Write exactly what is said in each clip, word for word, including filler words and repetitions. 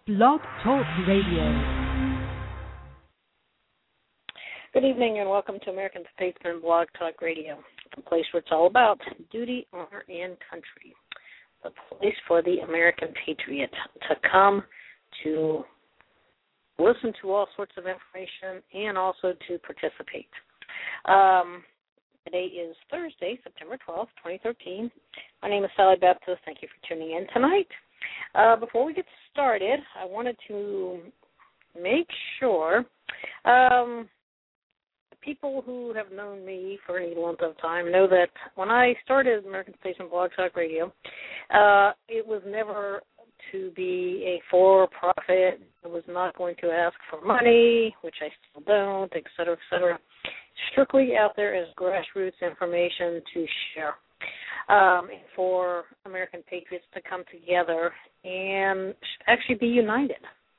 Blog Talk Radio. Good evening and welcome to American Statesman Blog Talk Radio, the place where it's all about duty, honor, and country. The place for the American patriot to come to listen to all sorts of information and also to participate. Um, today is Thursday, September twelfth, twenty thirteen. My name is Sally Baptist. Thank you for tuning in tonight. Uh, before we get started, I wanted to make sure um, people who have known me for any length of time know that when I started American Statesman Blog Talk Radio, uh, it was never to be a for-profit. It was not going to ask for money, which I still don't, et cetera, et cetera. Strictly out there as grassroots information to share. Um, for American patriots to come together and actually be united.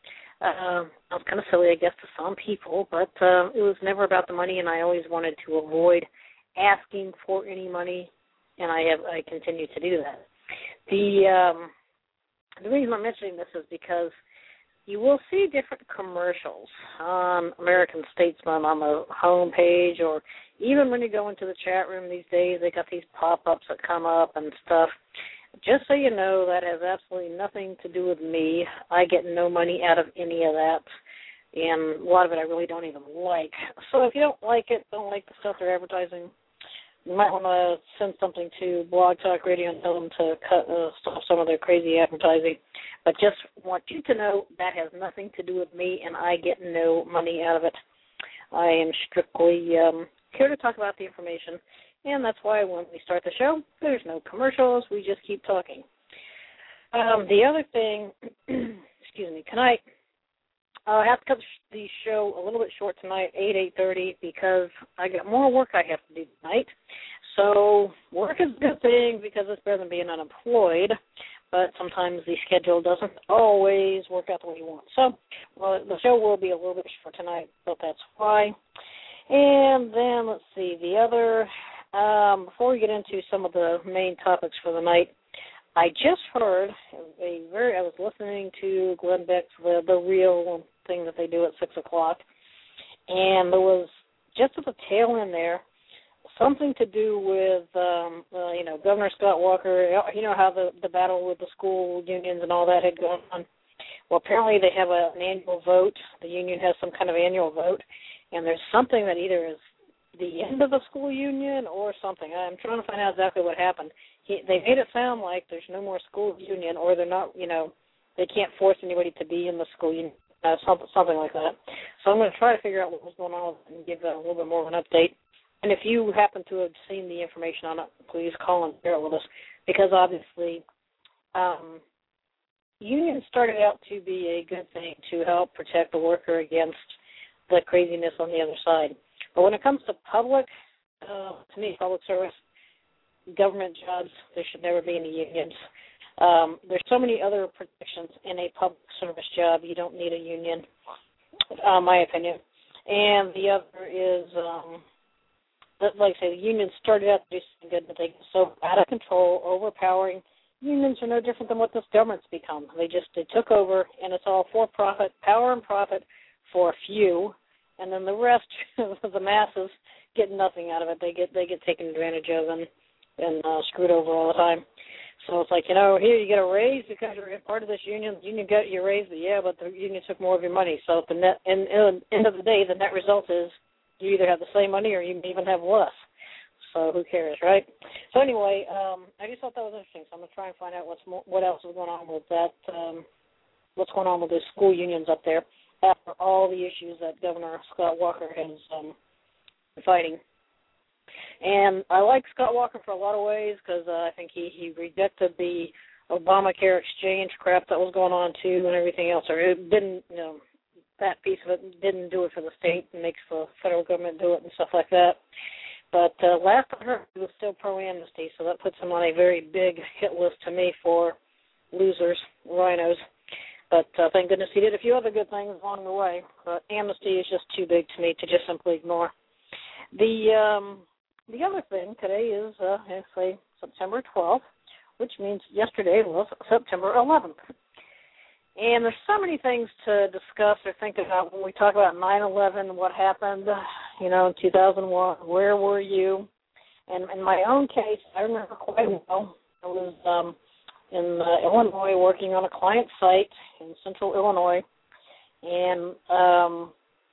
Uh, sounds kind of silly, I guess, to some people, but uh, it was never about the money, and I always wanted to avoid asking for any money, and I have I continue to do that. The um, the reason I'm mentioning this is because you will see different commercials on American Statesman on the home page, or even when you go into the chat room these days, they got these pop-ups that come up and stuff. Just so you know, that has absolutely nothing to do with me. I get no money out of any of that, and a lot of it I really don't even like. So if you don't like it, don't like the stuff they're advertising, you might want to send something to Blog Talk Radio and tell them to cut uh, stop some of their crazy advertising. But just want you to know that has nothing to do with me, and I get no money out of it. I am strictly um, here to talk about the information, and that's why when we start the show, there's no commercials. We just keep talking. Um, the other thing, excuse me, tonight, uh, I have to cut the show a little bit short tonight, eight, eight thirty, because I got more work I have to do tonight. So work is a good thing because it's better than being unemployed, but sometimes the schedule doesn't always work out the way you want. So well, the show will be a little bit short tonight, but that's why. And then, let's see, the other, um, before we get into some of the main topics for the night, I just heard a very, I was listening to Glenn Beck's The, the Real thing that they do at six o'clock, and there was, just at the tail end there, something to do with, um, uh, you know, Governor Scott Walker, you know how the, the battle with the school unions and all that had gone on. Well, apparently they have a, an annual vote. The union has some kind of annual vote, and there's something that either is the end of the school union or something. I'm trying to find out exactly what happened. He, they made it sound like there's no more school union, or they're not, you know, they can't force anybody to be in the school union, uh, something, something like that. So I'm going to try to figure out what was going on and give a little bit more of an update. And if you happen to have seen the information on it, please call and share it with us, because obviously um, unions started out to be a good thing to help protect the worker against the craziness on the other side. But when it comes to public, uh, to me, public service, government jobs, there should never be any unions. Um, there's so many other protections in a public service job. You don't need a union, uh, my opinion. And the other is, um, that, like I say, the unions started out to do something good, but they get so out of control, overpowering. Unions are no different than what this government's become. They just they took over, and it's all for profit, power and profit for a few, and then the rest of the masses get nothing out of it. They get they get taken advantage of and and uh, screwed over all the time. So it's like, you know, here you get a raise because you're part of this union. The union got your raise, but yeah, but the union took more of your money. So at the net, in, in the end of the day, the net result is you either have the same money or you may even have less. So who cares, right? So anyway, um, I just thought that was interesting. So I'm gonna try and find out what's more, what else is going on with that. Um, what's going on with the school unions up there after all the issues that Governor Scott Walker has um, been fighting. And I like Scott Walker for a lot of ways because uh, I think he, he rejected the Obamacare exchange crap that was going on too and everything else. Or it didn't, you know, that piece of it didn't do it for the state and makes the federal government do it and stuff like that. But uh, last I heard, he was still pro-amnesty, so that puts him on a very big hit list to me for losers, rhinos. But uh, thank goodness he did a few other good things along the way. But amnesty is just too big to me to just simply ignore. The um, the other thing today is, uh, actually September twelfth, which means yesterday was September eleventh. And there's so many things to discuss or think about when we talk about nine eleven, what happened, you know, in two thousand one, where were you? And in my own case, I remember quite well. I was um, in uh, Illinois working on a client site in central Illinois, and um,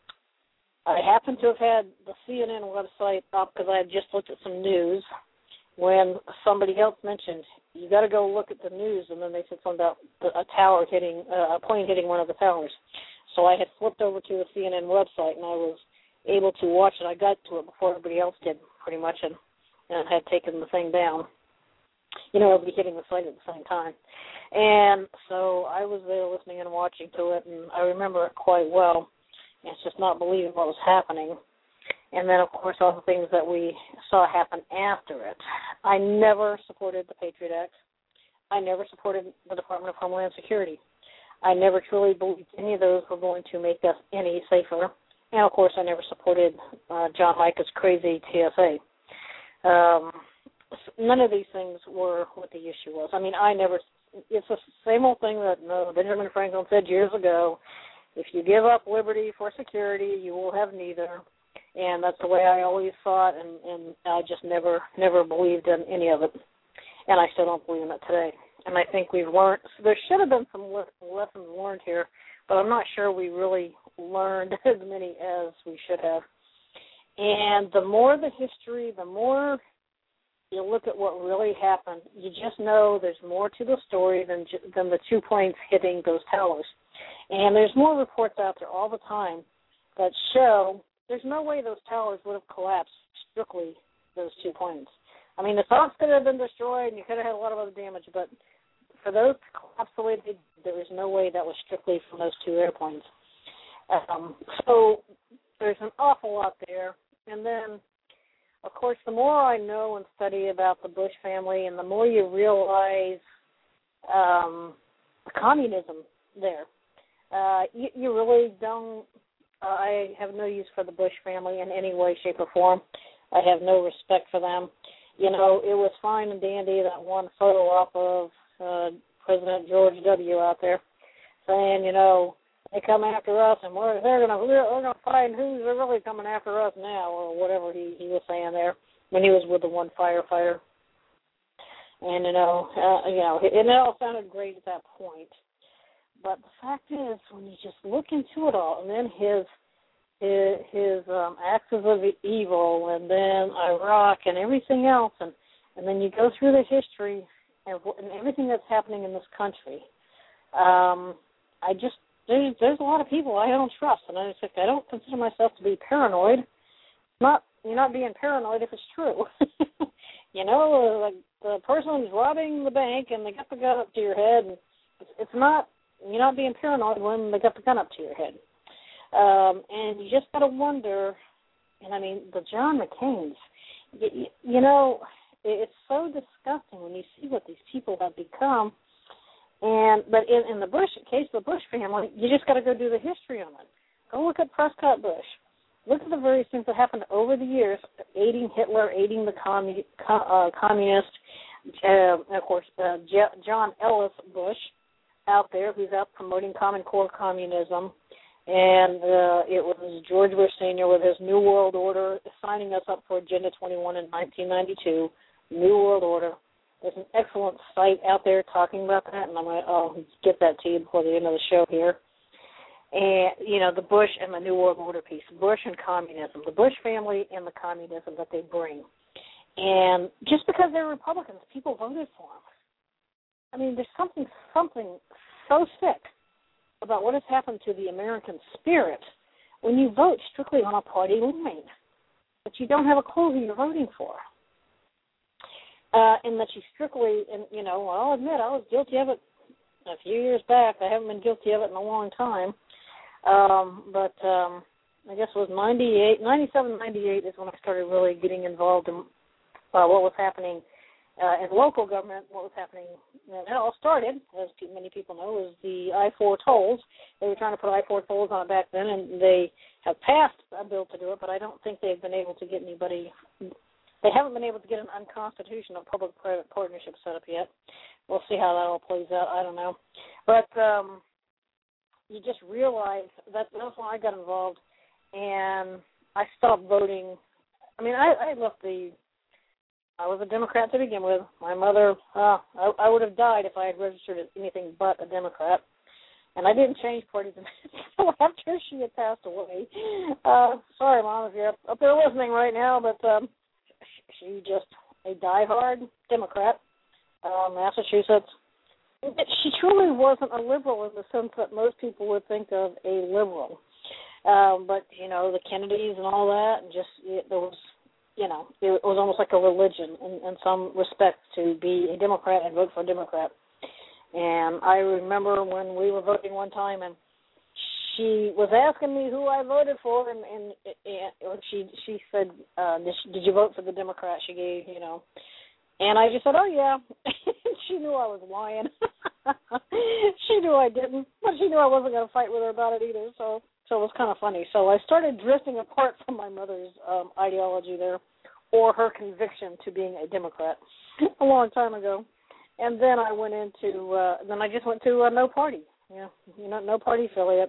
I happened to have had the C N N website up because I had just looked at some news when somebody else mentioned, you got to go look at the news, and then they said something about a tower hitting, uh, a plane hitting one of the towers. So I had flipped over to the C N N website, and I was able to watch it. I got to it before everybody else did, pretty much, and, and had taken the thing down. You know, everybody hitting the site at the same time. And so I was there listening and watching to it, and I remember it quite well. It's just not believing what was happening. And then, of course, all the things that we saw happen after it. I never supported the Patriot Act. I never supported the Department of Homeland Security. I never truly believed any of those were going to make us any safer. And, of course, I never supported uh, John Micah's crazy T S A. Um, none of these things were what the issue was. I mean, I never – it's the same old thing that uh, Benjamin Franklin said years ago. If you give up liberty for security, you will have neither. And that's the way I always thought, and, and I just never never believed in any of it. And I still don't believe in it today. And I think we've learned, there should have been some lessons learned here, but I'm not sure we really learned as many as we should have. And the more the history, the more you look at what really happened, you just know there's more to the story than than the two planes hitting those towers. And there's more reports out there all the time that show there's no way those towers would have collapsed, strictly those two planes. I mean, the tops could have been destroyed and you could have had a lot of other damage, but for those to collapse the way they did, there was no way that was strictly from those two airplanes. Um, so there's an awful lot there. And then, of course, the more I know and study about the Bush family and the more you realize um, the communism there, uh, you, you really don't, uh, I have no use for the Bush family in any way, shape, or form. I have no respect for them. You know, it was fine and dandy, that one photo op of uh, President George W. out there saying, you know, they come after us, and we're they're gonna we're gonna find who's really coming after us now, or whatever he, he was saying there when he was with the one firefighter. And you know, uh, you know, it, it all sounded great at that point. But the fact is, when you just look into it all, and then his his, his um, axis of evil, and then Iraq, and everything else, and and then you go through the history and, and everything that's happening in this country, um, I just There's, there's a lot of people I don't trust, and I just like, I don't consider myself to be paranoid. Not you're not being paranoid if it's true. You know, like the person's robbing the bank and they got the gun up to your head, and it's, it's not you're not being paranoid when they got the gun up to your head. Um, and you just got to wonder. And I mean, the John McCains. You, you know, it's so disgusting when you see what these people have become. And but in, in the Bush case, the Bush family, you just got to go do the history on it. Go look at Prescott Bush. Look at the various things that happened over the years, aiding Hitler, aiding the commu- uh, communist, uh, of course, uh, J- John Ellis Bush out there, who's out promoting Common Core communism. And uh, it was George Bush Senior with his New World Order, signing us up for Agenda twenty-one in nineteen ninety-two, New World Order. There's an excellent site out there talking about that, and I'm going to oh, get that to you before the end of the show here. And, you know, the Bush and the New World Order piece, Bush and communism, the Bush family and the communism that they bring. And just because they're Republicans, people voted for them. I mean, there's something, something so sick about what has happened to the American spirit when you vote strictly on a party line, but you don't have a clue who you're voting for. Uh, and that you strictly, and you know, I'll admit I was guilty of it a few years back. I haven't been guilty of it in a long time. Um, but um, I guess it was ninety-eight, ninety-seven, ninety-eight is when I started really getting involved in uh, what was happening uh, in local government, what was happening. And it all started, as many people know, was the I four tolls. They were trying to put I four tolls on it back then, and they have passed a bill to do it, but I don't think they've been able to get anybody... They haven't been able to get an unconstitutional public-private partnership set up yet. We'll see how that all plays out. I don't know. But um, you just realize that that's when I got involved, and I stopped voting. I mean, I, I left the. I was a Democrat to begin with. My mother, uh, I, I would have died if I had registered as anything but a Democrat. And I didn't change parties until after she had passed away. Uh, sorry, Mom, if you're up, up there listening right now, but um, she just a diehard Democrat, uh, Massachusetts. She truly wasn't a liberal in the sense that most people would think of a liberal. Um, but, you know, the Kennedys and all that, and just it, there was, you know, it was almost like a religion in, in some respects to be a Democrat and vote for a Democrat. And I remember when we were voting one time, and she was asking me who I voted for, and, and, and she she said, uh, did, she, did you vote for the Democrat? She gave, you know. And I just said, oh, yeah. She knew I was lying. She knew I didn't, but she knew I wasn't going to fight with her about it either, so so it was kind of funny. So I started drifting apart from my mother's um, ideology there, or her conviction to being a Democrat a long time ago. And then I went into, uh, then I just went to uh, no party, yeah, you know, no party affiliate.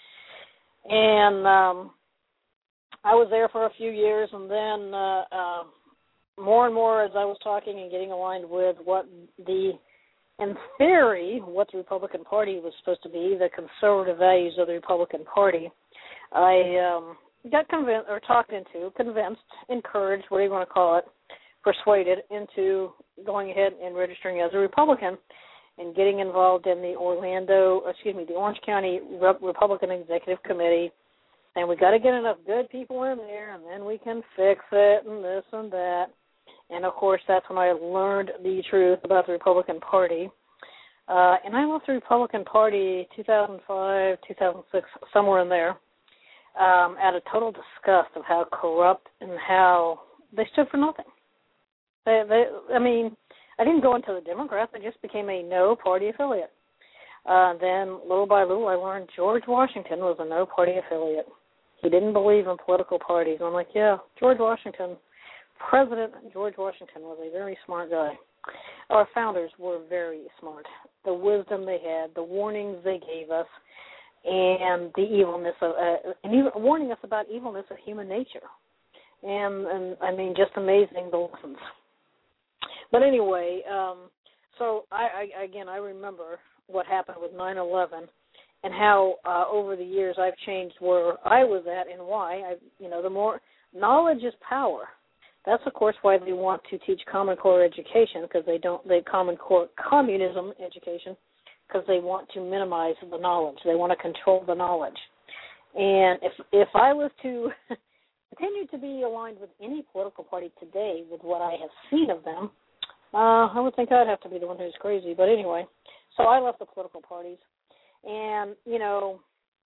And um, I was there for a few years, and then uh, uh, more and more as I was talking and getting aligned with what the, in theory, what the Republican Party was supposed to be, the conservative values of the Republican Party, I um, got convinced, or talked into, convinced, encouraged, what do you want to call it, persuaded into going ahead and registering as a Republican and getting involved in the Orlando, excuse me, the Orange County Re- Republican Executive Committee. And we got to get enough good people in there, and then we can fix it and this and that. And, of course, that's when I learned the truth about the Republican Party. Uh, and I left the Republican Party two thousand five, two thousand six, somewhere in there, um, at a total disgust of how corrupt and how they stood for nothing. They, they, I mean, I didn't go into the Democrats. I just became a no-party affiliate. Uh, then, little by little, I learned George Washington was a no-party affiliate. He didn't believe in political parties. I'm like, yeah, George Washington, President George Washington was a very smart guy. Our founders were very smart. The wisdom they had, the warnings they gave us, and the evilness of, uh, and even warning us about evilness of human nature. And, and I mean, just amazing the lessons. But anyway, um, so I, I again, I remember what happened with nine eleven and how uh, over the years I've changed where I was at and why. I, you know, the more knowledge is power. That's of course why they want to teach Common Core education, because they don't they Common Core communism education, because they want to minimize the knowledge. They want to control the knowledge. And if if I was to continue to be aligned with any political party today with what I have seen of them, uh, I would think I'd have to be the one who's crazy. But anyway, so I left the political parties, and, you know,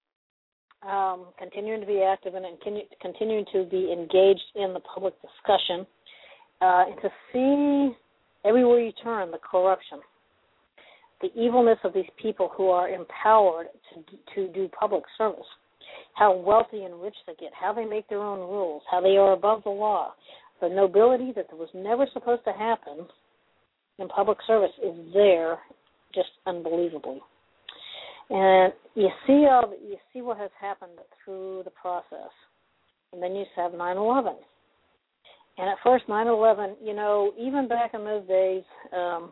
um, continuing to be active and continue, continuing to be engaged in the public discussion, uh, and to see everywhere you turn the corruption, the evilness of these people who are empowered to to do public service, how wealthy and rich they get, how they make their own rules, how they are above the law. The nobility that was never supposed to happen in public service is there, just unbelievably. And you see all, you see what has happened through the process. And then you have nine eleven. And at first, nine eleven, you know, even back in those days, um,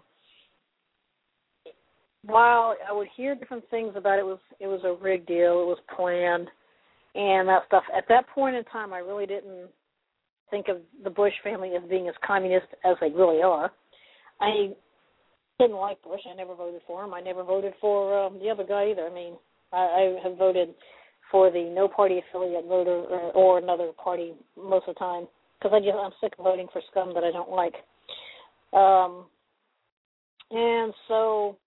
while I would hear different things about it, it was it was a rigged deal, it was planned, and that stuff. At that point in time, I really didn't think of the Bush family as being as communist as they really are. I didn't like Bush. I never voted for him. I never voted for um, the other guy either. I mean, I, I have voted for the no-party affiliate voter or, or another party most of the time because I just I'm sick of voting for scum that I don't like. Um, and so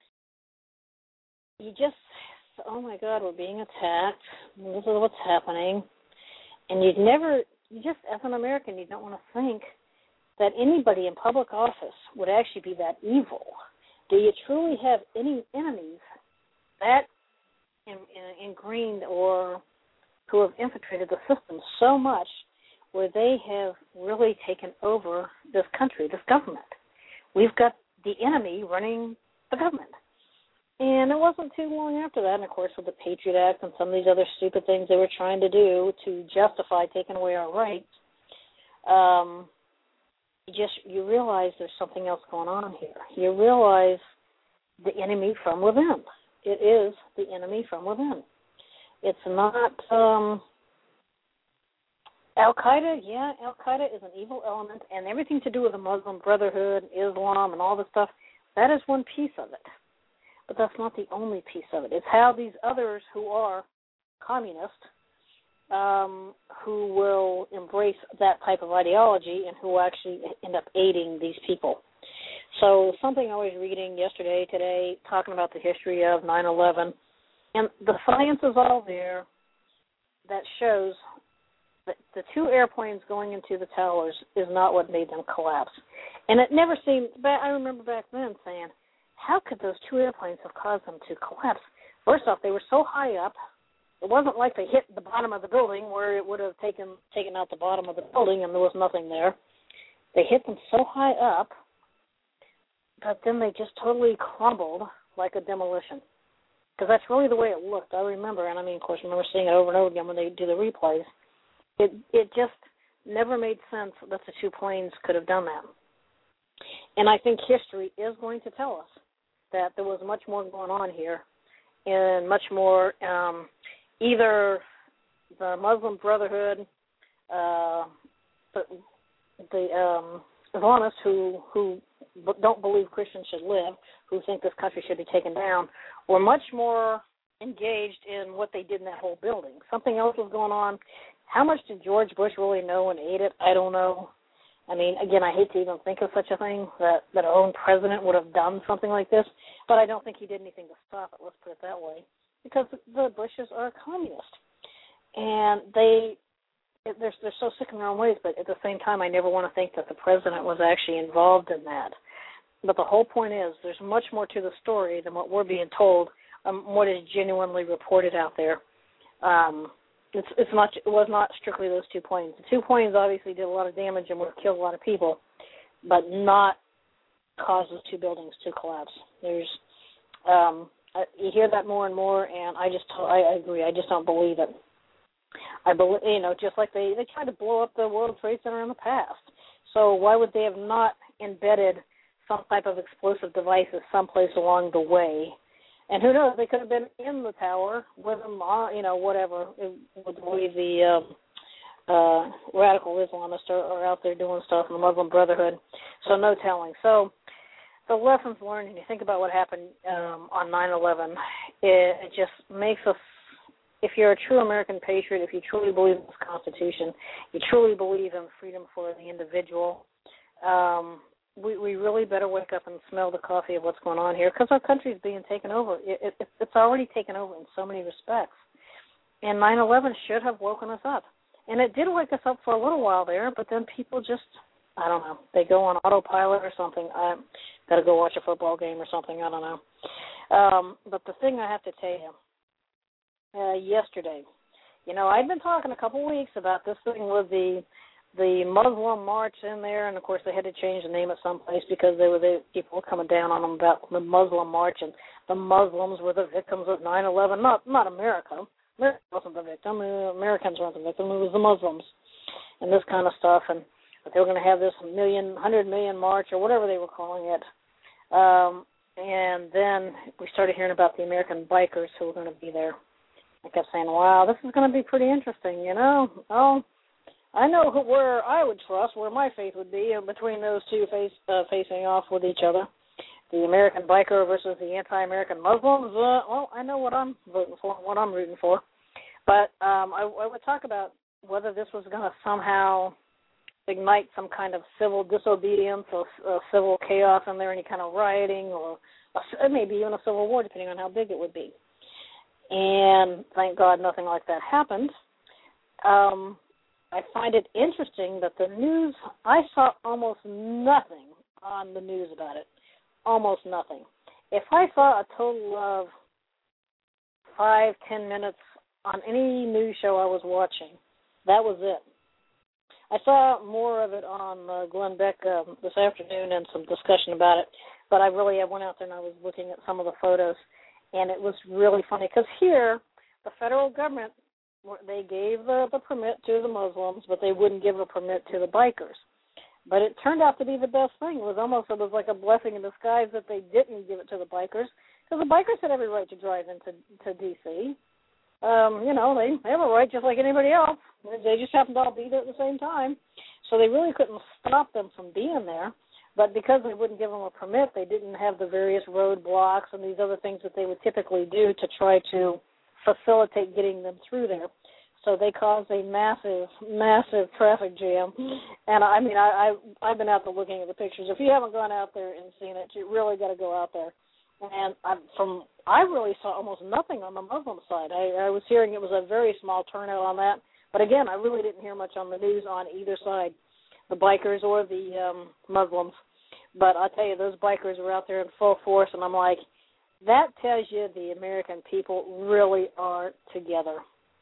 you just, oh my God, we're being attacked. This is what's happening. And you'd never, you just, as an American, you don't want to think that anybody in public office would actually be that evil. Do you truly have any enemies that in, in, ingrained or who have infiltrated the system so much where they have really taken over this country, this government? We've got the enemy running the government. And it wasn't too long after that, and of course with the Patriot Act and some of these other stupid things they were trying to do to justify taking away our rights, um, you just you realize there's something else going on here. You realize the enemy from within. It is the enemy from within. It's not um, Al-Qaeda. Yeah, Al-Qaeda is an evil element, and everything to do with the Muslim Brotherhood, Islam, and all this stuff, that is one piece of it. But that's not the only piece of it. It's how these others who are communist, um, who will embrace that type of ideology and who will actually end up aiding these people. So something I was reading yesterday, today, talking about the history of nine eleven, and the science is all there that shows that the two airplanes going into the towers is not what made them collapse. And it never seemed, I remember back then saying, how could those two airplanes have caused them to collapse? First off, they were so high up, it wasn't like they hit the bottom of the building where it would have taken taken out the bottom of the building and there was nothing there. They hit them so high up, but then they just totally crumbled like a demolition. Because that's really the way it looked. I remember, and I mean, of course, I remember seeing it over and over again when they do the replays. It it just never made sense that the two planes could have done that. And I think history is going to tell us that there was much more going on here, and much more um, either the Muslim Brotherhood, uh, the, the um, Islamists who who don't believe Christians should live, who think this country should be taken down, were much more engaged in what they did in that whole building. Something else was going on. How much did George Bush really know and aid it? I don't know. I mean, again, I hate to even think of such a thing, that, that our own president would have done something like this, but I don't think he did anything to stop it, let's put it that way, because the Bushes are communist. And they, they're, they're so sick in their own ways, but at the same time, I never want to think that the president was actually involved in that. But the whole point is there's much more to the story than what we're being told, um, what is genuinely reported out there. Um It's it's not it was not strictly those two planes. The two planes obviously did a lot of damage and would have killed a lot of people, but not cause those two buildings to collapse. There's um, I, you hear that more and more, and I just I, I agree. I just don't believe it. I believe you know just like they they tried to blow up the World Trade Center in the past. So why would they have not embedded some type of explosive devices someplace along the way? And who knows, they could have been in the tower with them, you know, whatever, with the way the um, uh, radical Islamists are, are out there doing stuff in the Muslim Brotherhood. So no telling. So the lessons learned, and you think about what happened um, on nine eleven, it, it just makes us, if you're a true American patriot, if you truly believe in this Constitution, you truly believe in freedom for the individual, um, We, we really better wake up and smell the coffee of what's going on here, because our country is being taken over. It, it, it's already taken over in so many respects. And nine eleven should have woken us up. And it did wake us up for a little while there, but then people just, I don't know, they go on autopilot or something. I've got to go watch a football game or something. I don't know. Um, but the thing I have to tell you, uh, yesterday, you know, I'd been talking a couple weeks about this thing with the the Muslim march in there, and of course they had to change the name at some place because they were the people were coming down on them about the Muslim march, and the Muslims were the victims of nine eleven. Not not America. America wasn't the victim. Americans weren't the victim. It was the Muslims, and this kind of stuff. And but they were going to have this million, hundred million march or whatever they were calling it. Um, and then we started hearing about the American bikers who were going to be there. I kept saying, "Wow, this is going to be pretty interesting," you know. Oh. I know who, where I would trust, where my faith would be in between those two face, uh, facing off with each other. The American biker versus the anti-American Muslims. Uh, well, I know what I'm voting for, what I'm rooting for. But um, I, I would talk about whether this was going to somehow ignite some kind of civil disobedience or uh, civil chaos in there, any kind of rioting, or a, maybe even a civil war, depending on how big it would be. And thank God nothing like that happened. Um... I find it interesting that the news, I saw almost nothing on the news about it, almost nothing. If I saw a total of five, ten minutes on any news show I was watching, that was it. I saw more of it on uh, Glenn Beck um, this afternoon and some discussion about it, but I really I went out there and I was looking at some of the photos, And it was really funny because here, the federal government, they gave the, the permit to the Muslims, but they wouldn't give a permit to the bikers. But it turned out to be the best thing. It was almost it was like a blessing in disguise that they didn't give it to the bikers, because the bikers had every right to drive into to D C. Um, you know, they, they have a right just like anybody else. They just happened to all be there at the same time. So they really couldn't stop them from being there. But because they wouldn't give them a permit, they didn't have the various roadblocks and these other things that they would typically do to try to facilitate getting them through there. So they caused a massive, massive traffic jam. And, I mean, I, I, I've been out there looking at the pictures. If you haven't gone out there and seen it, you really got to go out there. And I, from I really saw almost nothing on the Muslim side. I, I was hearing it was a very small turnout on that. But, again, I really didn't hear much on the news on either side, the bikers or the um, Muslims. But I tell you, those bikers were out there in full force, and I'm like, that tells you the American people really are together.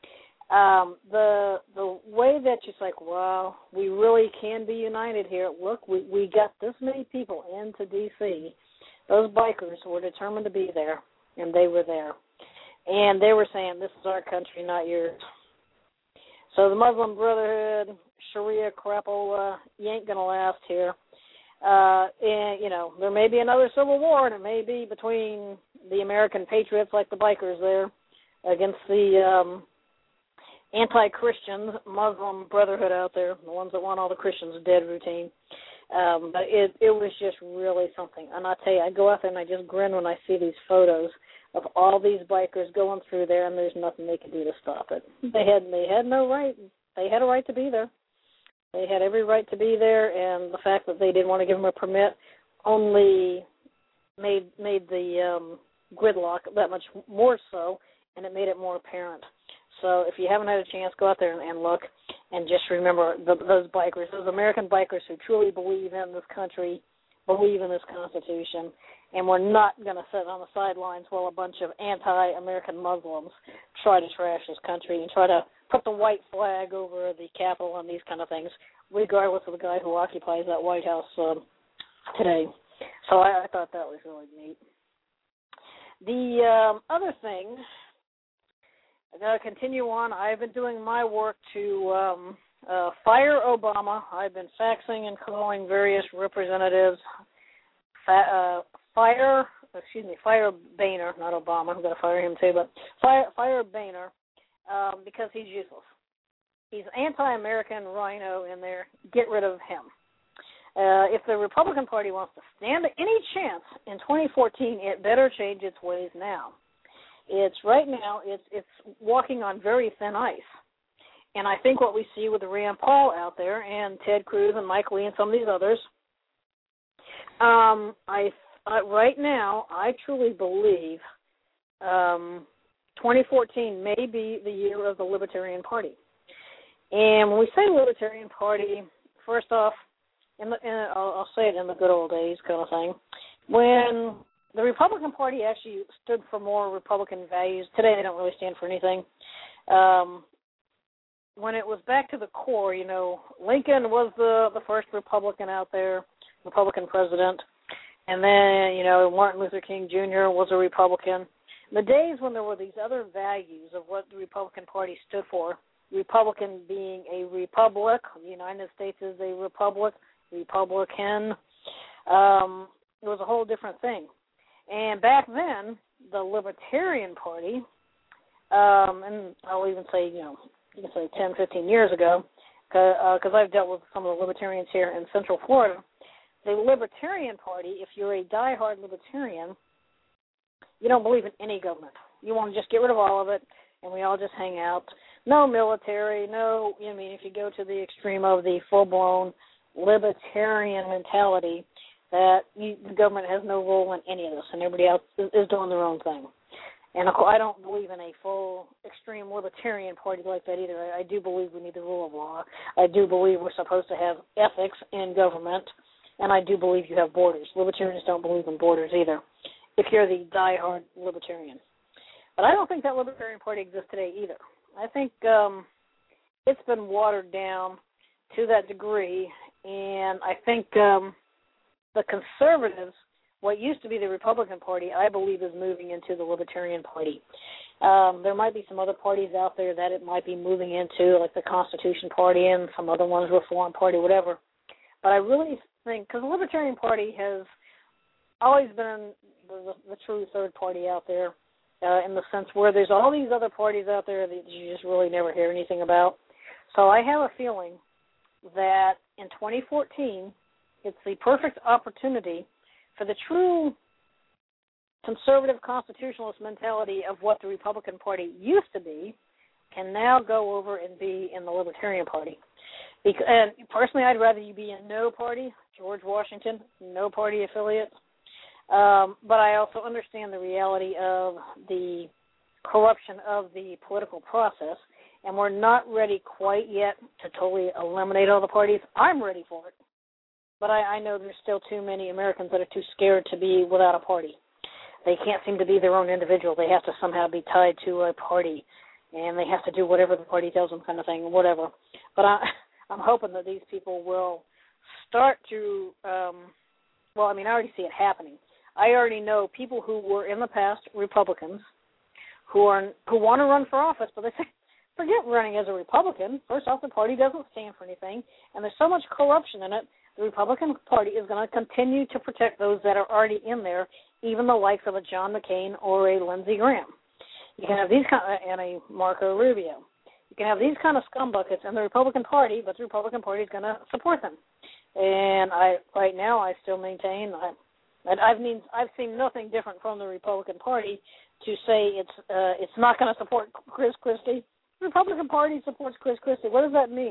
Um, the the way that you're like, wow, we really can be united here. Look, we, we got this many people into D C. Those bikers were determined to be there, and they were there. And they were saying, this is our country, not yours. So the Muslim Brotherhood, Sharia crapola, you ain't going to last here. Uh, and, you know, there may be another civil war, and it may be between the American patriots like the bikers there against the um, anti-Christian Muslim Brotherhood out there, the ones that want all the Christians dead routine. Um, but it, it was just really something. And I tell you, I go out there and I just grin when I see these photos of all these bikers going through there, and there's nothing they could do to stop it. They had they had no right. They had a right to be there. They had every right to be there, and the fact that they didn't want to give them a permit only made made the um, gridlock that much more so, and it made it more apparent. So if you haven't had a chance, go out there and, and look, and just remember the, those bikers, those American bikers who truly believe in this country, believe in this Constitution, and we're not going to sit on the sidelines while a bunch of anti-American Muslims try to trash this country and try to put the white flag over the Capitol and these kind of things, regardless of the guy who occupies that White House um, today. So I, I thought that was really neat. The um, other thing, I'm going to continue on. I've been doing my work to um, uh, fire Obama. I've been faxing and calling various representatives. Fa- uh, fire, excuse me, fire Boehner, not Obama. I'm going to fire him too, but fire, fire Boehner um, because he's useless. He's anti-American rhino in there. Get rid of him. Uh, if the Republican Party wants to stand any chance in twenty fourteen, it better change its ways now. It's right now, it's it's walking on very thin ice. And I think what we see with Rand Paul out there and Ted Cruz and Mike Lee and some of these others, um, I uh, right now, I truly believe um, twenty fourteen may be the year of the Libertarian Party. And when we say Libertarian Party, first off, in the, in, I'll, I'll say it in the good old days kind of thing, when the Republican Party actually stood for more Republican values. Today they don't really stand for anything. Um, when it was back to the core, you know, Lincoln was the, the first Republican out there, Republican president. And then, you know, Martin Luther King Junior was a Republican. The days when there were these other values of what the Republican Party stood for, Republican being a republic, the United States is a republic, Republican, um, it was a whole different thing. And back then, the Libertarian Party, um, and I'll even say, you know, you can say ten, fifteen years ago, because uh, I've dealt with some of the Libertarians here in Central Florida, the Libertarian Party, if you're a diehard Libertarian, you don't believe in any government. You want to just get rid of all of it, and we all just hang out. No military, no, I mean, if you go to the extreme of the full-blown libertarian mentality, that you, the government has no role in any of this, and everybody else is, is doing their own thing. And of course, I don't believe in a full extreme libertarian party like that either. I, I do believe we need the rule of law. I do believe we're supposed to have ethics in government, and I do believe you have borders. Libertarians don't believe in borders either, if you're the diehard libertarian. But I don't think that Libertarian Party exists today either. I think um, it's been watered down to that degree, and I think um, the conservatives what used to be the Republican Party, I believe, is moving into the Libertarian Party. Um, there might be some other parties out there that it might be moving into, like the Constitution Party and some other ones, Reform Party, whatever. But I really think, because the Libertarian Party has always been the, the, the true third party out there, uh, in the sense where there's all these other parties out there that you just really never hear anything about. So I have a feeling that in twenty fourteen, it's the perfect opportunity for the true conservative constitutionalist mentality of what the Republican Party used to be can now go over and be in the Libertarian Party. Because, and personally, I'd rather you be in no party, George Washington, no party affiliate. Um, but I also understand the reality of the corruption of the political process, and we're not ready quite yet to totally eliminate all the parties. I'm ready for it. But I, I know there's still too many Americans that are too scared to be without a party. They can't seem to be their own individual. They have to somehow be tied to a party, and they have to do whatever the party tells them, kind of thing, whatever. But I, I'm hoping that these people will start to, um, well, I mean, I already see it happening. I already know people who were in the past Republicans who are who want to run for office, but they say, forget running as a Republican. First off, the party doesn't stand for anything, and there's so much corruption in it, the Republican Party is going to continue to protect those that are already in there, even the likes of a John McCain or a Lindsey Graham. You can have these kind of, and a Marco Rubio. You can have these kind of scumbuckets in the Republican Party, but the Republican Party is going to support them. And I, right now, I still maintain, I, I've mean, I've seen nothing different from the Republican Party to say it's uh, it's not going to support Chris Christie. The Republican Party supports Chris Christie. What does that mean?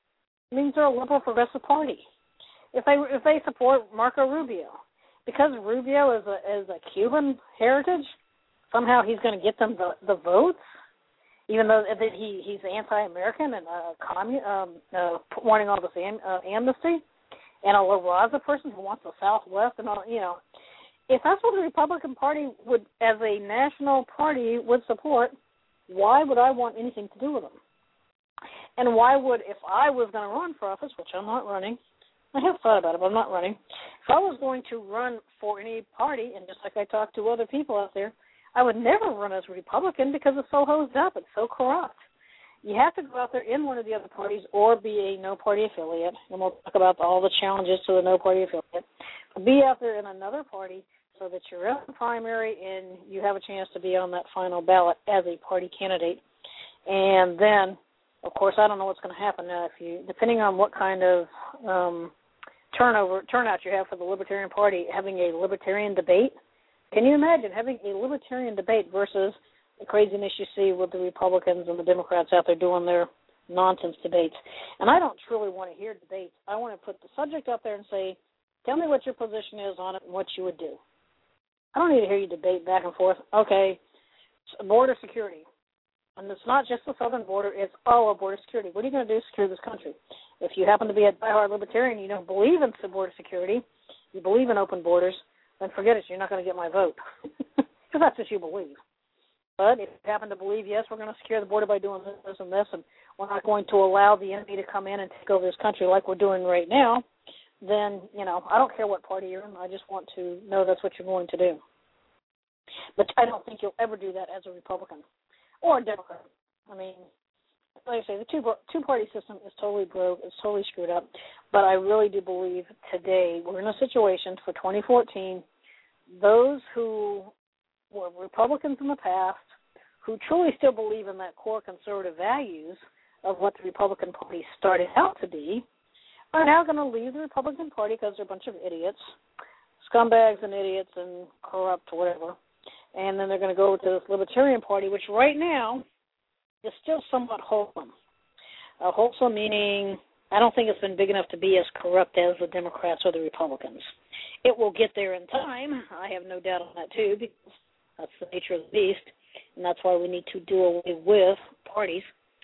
It means they're a liberal progressive party. If they if they support Marco Rubio, because Rubio is a is a Cuban heritage, somehow he's going to get them the, the votes, even though that he he's anti-American and uh, commun um, uh, wanting all this am, uh, amnesty, and a La Raza person who wants the Southwest and all, you know, if that's what the Republican Party would, as a national party, would support, why would I want anything to do with them? And why would, if I was going to run for office, which I'm not running, I have thought about it, but I'm not running. If I was going to run for any party, and just like I talked to other people out there, I would never run as a Republican because it's so hosed up. It's so corrupt. You have to go out there in one of the other parties or be a no-party affiliate, and we'll talk about all the challenges to the no-party affiliate. But be out there in another party so that you're in the primary and you have a chance to be on that final ballot as a party candidate. And then, of course, I don't know what's going to happen now. If you, depending on what kind of um, turnover turnout you have for the Libertarian Party, having a Libertarian debate. Can you imagine having a Libertarian debate versus the craziness you see with the Republicans and the Democrats out there doing their nonsense debates? And I don't truly want to hear debates. I want to put the subject up there and say, tell me what your position is on it and what you would do. I don't need to hear you debate back and forth. Okay, border security. And it's not just the southern border, it's all of border security. What are you going to do to secure this country? If you happen to be a diehard libertarian, you don't believe in border security, you believe in open borders, then forget it, you're not going to get my vote. Because that's what you believe. But if you happen to believe, yes, we're going to secure the border by doing this and this, and we're not going to allow the enemy to come in and take over this country like we're doing right now, then, you know, I don't care what party you're in. I just want to know that's what you're going to do. But I don't think you'll ever do that as a Republican or a Democrat. I mean, like I say, the two two party system is totally broke. It's totally screwed up. But I really do believe today we're in a situation for twenty fourteen. Those who were Republicans in the past, who truly still believe in that core conservative values of what the Republican Party started out to be, are now going to leave the Republican Party because they're a bunch of idiots, scumbags and idiots and corrupt or whatever. And then they're going to go to this Libertarian Party, which right now is still somewhat wholesome. Uh, wholesome meaning I don't think it's been big enough to be as corrupt as the Democrats or the Republicans. It will get there in time. I have no doubt on that, too, because that's the nature of the beast, and that's why we need to do away with parties.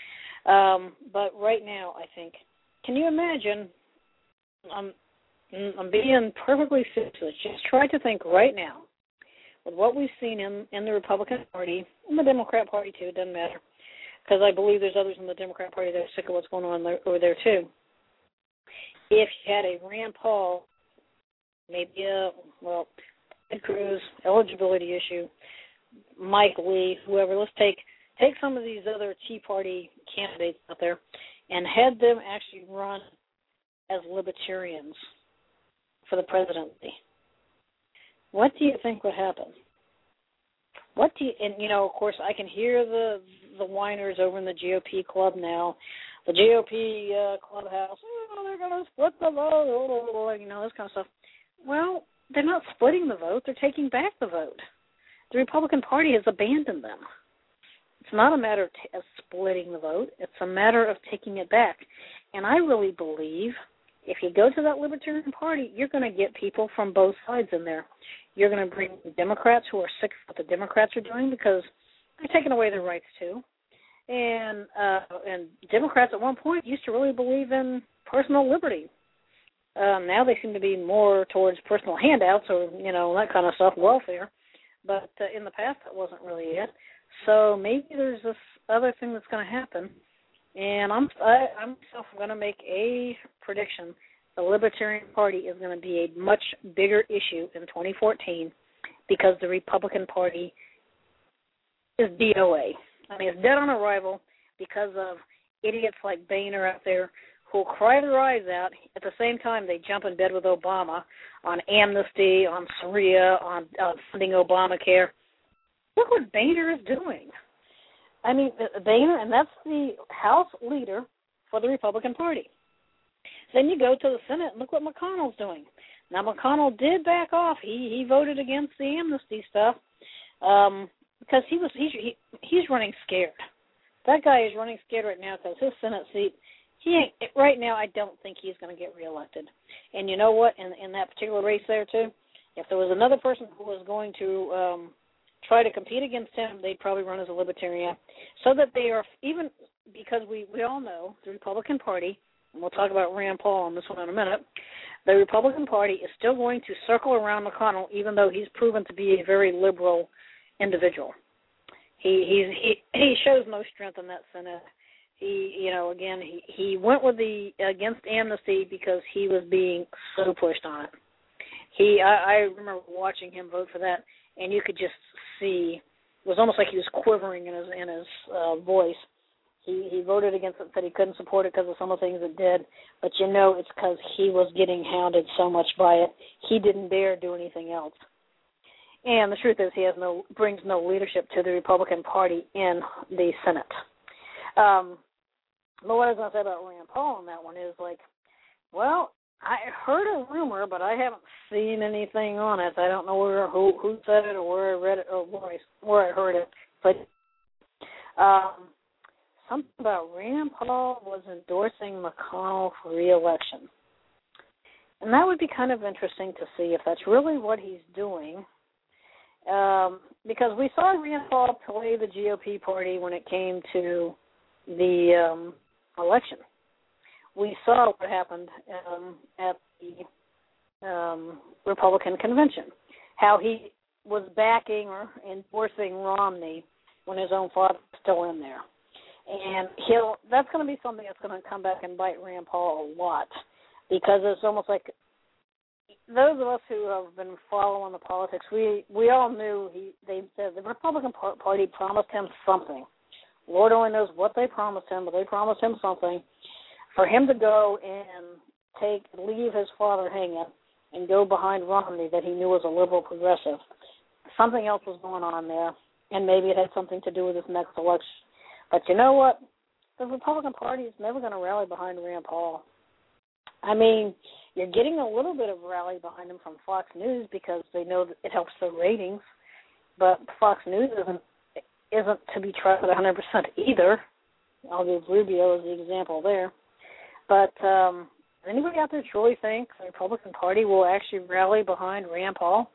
Um, but right now, I think, can you imagine, I'm, I'm being perfectly serious, just try to think right now, with what we've seen in, in the Republican Party, and the Democrat Party, too, it doesn't matter, because I believe there's others in the Democrat Party that are sick of what's going on there, over there, too. If you had a Rand Paul, maybe a, well, Ted Cruz, eligibility issue, Mike Lee, whoever. Let's take take some of these other Tea Party candidates out there and had them actually run as libertarians for the presidency. What do you think would happen? What do you, and you know, of course, I can hear the the whiners over in the G O P club now, the G O P uh, clubhouse. Oh, they're going to split the vote, you know, this kind of stuff. Well, they're not splitting the vote; they're taking back the vote. The Republican Party has abandoned them. It's not a matter of, t- of splitting the vote; it's a matter of taking it back. And I really believe if you go to that Libertarian Party, you're going to get people from both sides in there. You're going to bring Democrats who are sick of what the Democrats are doing because they're taking away their rights too. And uh, and Democrats at one point used to really believe in personal liberty. Um, now they seem to be more towards personal handouts or, you know, that kind of stuff, welfare. But uh, in the past, that wasn't really it. So maybe there's this other thing that's going to happen. And I'm I, I'm myself going to make a prediction. The Libertarian Party is going to be a much bigger issue in twenty fourteen because the Republican Party is D O A. I mean, it's dead on arrival because of idiots like Boehner out there who will cry their eyes out. At the same time, they jump in bed with Obama on amnesty, on Sharia, on uh, funding Obamacare. Look what Boehner is doing. I mean, Boehner, and that's the House leader for the Republican Party. Then you go to the Senate, and look what McConnell's doing. Now, McConnell did back off. He he voted against the amnesty stuff um, because he was he's he, he's running scared. That guy is running scared right now because his Senate seat, he ain't, right now I don't think he's going to get reelected. And you know what? In in that particular race there too, if there was another person who was going to um, try to compete against him, they'd probably run as a libertarian, so that they are even because we we all know the Republican Party. And we'll talk about Rand Paul on this one in a minute. The Republican Party is still going to circle around McConnell, even though he's proven to be a very liberal individual. He he's, he he shows no strength in that Senate. He you know again he, he went with the against amnesty because he was being so pushed on it. He I, I remember watching him vote for that, and you could just see it was almost like he was quivering in his in his uh, voice. He he voted against it, said he couldn't support it because of some of the things it did. But you know it's because he was getting hounded so much by it. He didn't dare do anything else. And the truth is he has no brings no leadership to the Republican Party in the Senate. Um, but what I was going to say about Rand Paul on that one is, like, well, I heard a rumor, but I haven't seen anything on it. I don't know where who, who said it or where I read it or where I, where I heard it. But um, something about Rand Paul was endorsing McConnell for re-election. And that would be kind of interesting to see if that's really what he's doing. Um, because we saw Rand Paul play the G O P party when it came to the um, election. We saw what happened um, at the um, Republican convention, how he was backing or endorsing Romney when his own father was still in there. And he'll that's going to be something that's going to come back and bite Rand Paul a lot, because it's almost like those of us who have been following the politics, we, we all knew he they said the Republican Party promised him something. Lord only knows what they promised him, but they promised him something. For him to go and take leave his father hanging and go behind Romney that he knew was a liberal progressive, something else was going on there, and maybe it had something to do with this next election. But you know what? The Republican Party is never going to rally behind Rand Paul. I mean, you're getting a little bit of rally behind him from Fox News because they know that it helps their ratings, but Fox News isn't isn't to be trusted one hundred percent either. I'll give Rubio as the example there. But um, does anybody out there truly think the Republican Party will actually rally behind Rand Paul?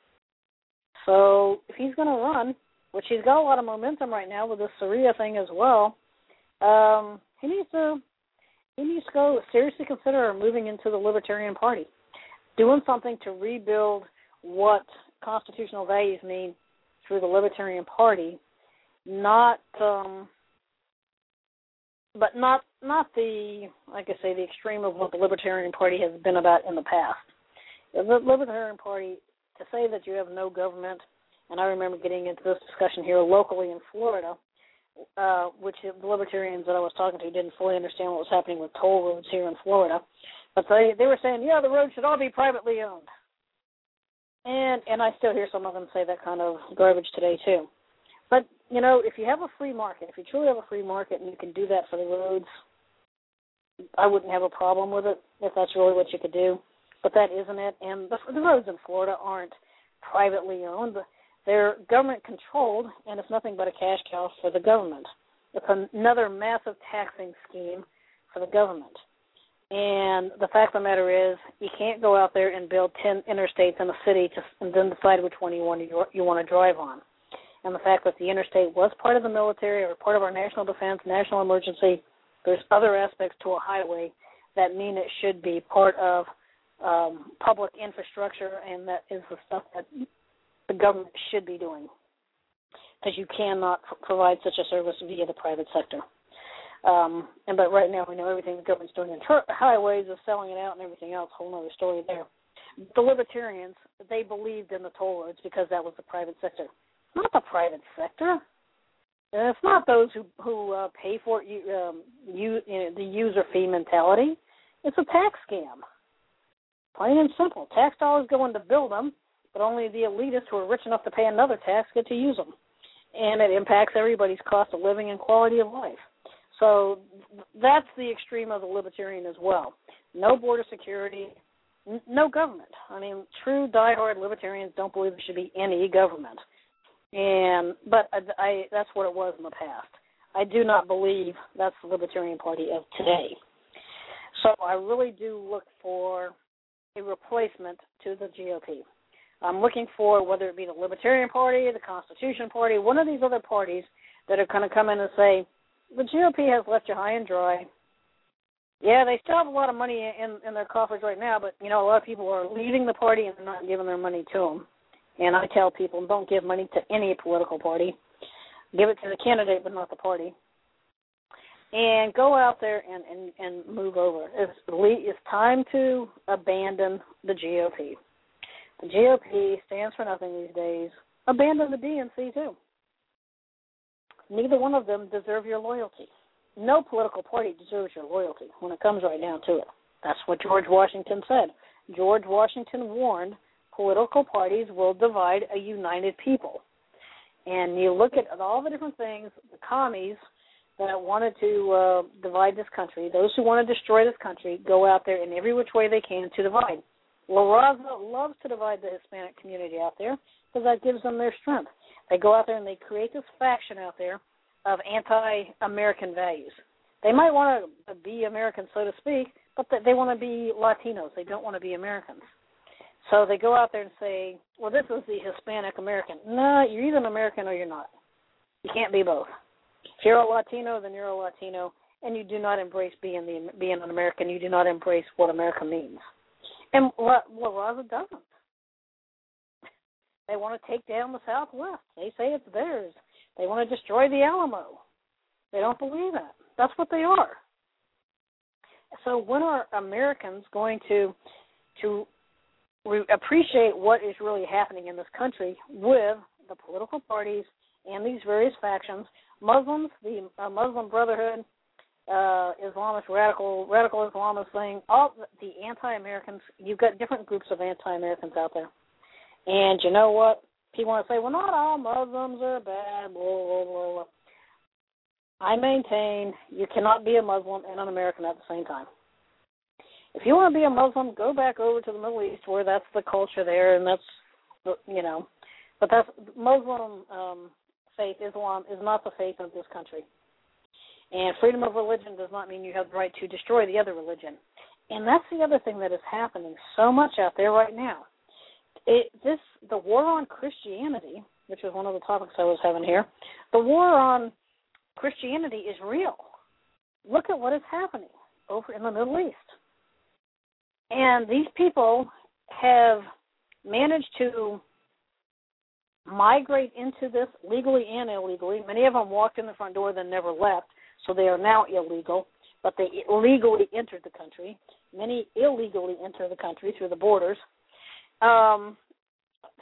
So if he's going to run, which he's got a lot of momentum right now with the Sharia thing as well, um, he needs to he needs to go seriously consider moving into the Libertarian Party, doing something to rebuild what constitutional values mean through the Libertarian Party, not um, but not not the, like I say, the extreme of what the Libertarian Party has been about in the past. The Libertarian Party to say that you have no government, and I remember getting into this discussion here locally in Florida, uh, which the libertarians that I was talking to didn't fully understand what was happening with toll roads here in Florida. But they, they were saying, yeah, the roads should all be privately owned. And and I still hear some of them say that kind of garbage today, too. But, you know, if you have a free market, if you truly have a free market and you can do that for the roads, I wouldn't have a problem with it if that's really what you could do. But that isn't it. And the, the roads in Florida aren't privately owned. They're government-controlled, and it's nothing but a cash cow for the government. It's another massive taxing scheme for the government. And the fact of the matter is, you can't go out there and build ten interstates in a city to, and then decide which one you want to you want to drive on. And the fact that the interstate was part of the military or part of our national defense, national emergency, there's other aspects to a highway that mean it should be part of um, public infrastructure, and that is the stuff that the government should be doing, because you cannot pr- provide such a service via the private sector. Um, and but right now we know everything the government's doing in tr- highways is selling it out and everything else. Whole other story there. The libertarians, they believed in the toll roads because that was the private sector. It's not the private sector. And it's not those who who uh, pay for it, you, um, you, you know, the user fee mentality. It's a tax scam. Plain and simple. Tax dollars go in to build them, but only the elitists who are rich enough to pay another tax get to use them. And it impacts everybody's cost of living and quality of life. So that's the extreme of the libertarian as well. No border security, n- no government. I mean, true diehard libertarians don't believe there should be any government. And but I, I, that's what it was in the past. I do not believe that's the Libertarian Party of today. So I really do look for a replacement to the G O P. I'm looking for whether it be the Libertarian Party, the Constitution Party, one of these other parties that are going to come in and say, the G O P has left you high and dry. Yeah, they still have a lot of money in, in their coffers right now, but, you know, a lot of people are leaving the party and not giving their money to them. And I tell people, don't give money to any political party. Give it to the candidate, but not the party. And go out there and, and, and move over. It's, it's time to abandon the G O P. The G O P stands for nothing these days. Abandon the D N C, too. Neither one of them deserve your loyalty. No political party deserves your loyalty when it comes right down to it. That's what George Washington said. George Washington warned political parties will divide a united people. And you look at all the different things, the commies that wanted to uh, divide this country, those who want to destroy this country, go out there in every which way they can to divide. La Raza loves to divide the Hispanic community out there because that gives them their strength. They go out there and they create this faction out there of anti-American values. They might want to be Americans, so to speak, but they want to be Latinos. They don't want to be Americans. So they go out there and say, well, this is the Hispanic American. No, you're either an American or you're not. You can't be both. If you're a Latino, then you're a Latino, and you do not embrace being the being an American. You do not embrace what America means. And La, La Raza doesn't. They want to take down the Southwest. They say it's theirs. They want to destroy the Alamo. They don't believe that. That's what they are. So when are Americans going to to re- appreciate what is really happening in this country with the political parties and these various factions, Muslims, the uh, Muslim Brotherhood, uh, Islamist radical radical Islamist thing, all the anti-Americans? You've got different groups of anti-Americans out there. And you know what? People want to say, well, not all Muslims are bad, blah, blah, blah, blah. I maintain you cannot be a Muslim and an American at the same time. If you want to be a Muslim, go back over to the Middle East where that's the culture there, and that's, you know, but that's Muslim um, faith, Islam, is not the faith of this country. And freedom of religion does not mean you have the right to destroy the other religion. And that's the other thing that is happening so much out there right now. It, this the war on Christianity, which is one of the topics I was having here, the war on Christianity is real. Look at what is happening over in the Middle East. And these people have managed to migrate into this legally and illegally. Many of them walked in the front door then never left, so they are now illegal, but they illegally entered the country. Many illegally enter the country through the borders. Um,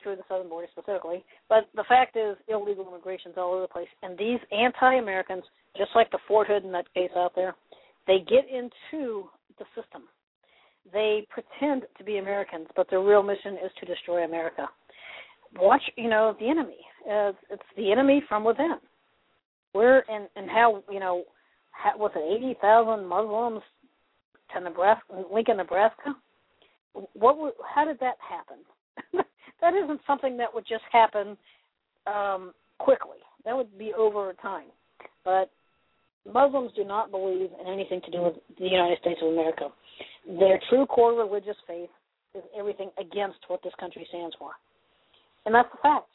true of the southern border specifically, but the fact is illegal immigration is all over the place. And these anti-Americans, just like the Fort Hood in that case out there, they get into the system. They pretend to be Americans, but their real mission is to destroy America. Watch, you know, the enemy. Uh, it's the enemy from within. We're in, and how, you know, how, was it eighty thousand Muslims to Nebraska, Lincoln, Nebraska? What? Would, how did that happen? That isn't something that would just happen um, quickly. That would be over time. But Muslims do not believe in anything to do with the United States of America. Their true core religious faith is everything against what this country stands for. And that's the fact.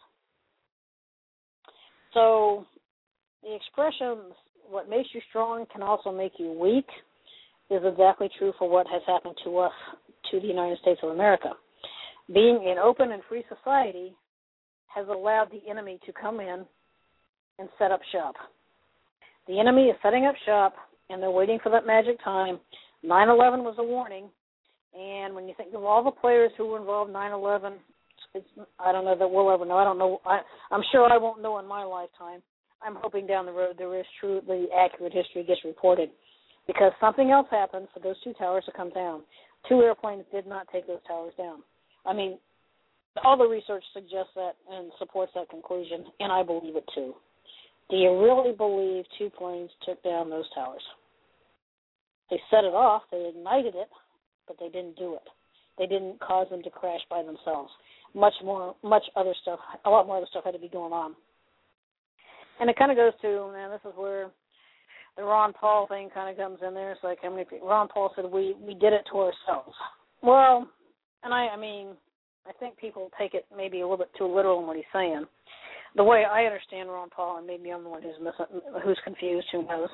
So the expression, what makes you strong can also make you weak, is exactly true for what has happened to us, to the United States of America. Being an open and free society has allowed the enemy to come in and set up shop. The enemy is setting up shop, and they're waiting for that magic time. nine eleven was a warning, and when you think of all the players who were involved in nine eleven, it's, I don't know that we'll ever know. I don't know. I, I'm sure I won't know in my lifetime. I'm hoping down the road there is truly accurate history gets reported, because something else happened for those two towers to come down. Two airplanes did not take those towers down. I mean, all the research suggests that and supports that conclusion, and I believe it too. Do you really believe two planes took down those towers? They set it off, they ignited it, but they didn't do it. They didn't cause them to crash by themselves. Much more, much other stuff, a lot more other stuff had to be going on. And it kind of goes to, man, this is where the Ron Paul thing kind of comes in there. It's like, how many people, Ron Paul said, we, we did it to ourselves. Well, and I, I mean, I think people take it maybe a little bit too literal in what he's saying. The way I understand Ron Paul, and maybe I'm the one who's miss- who's confused, who knows.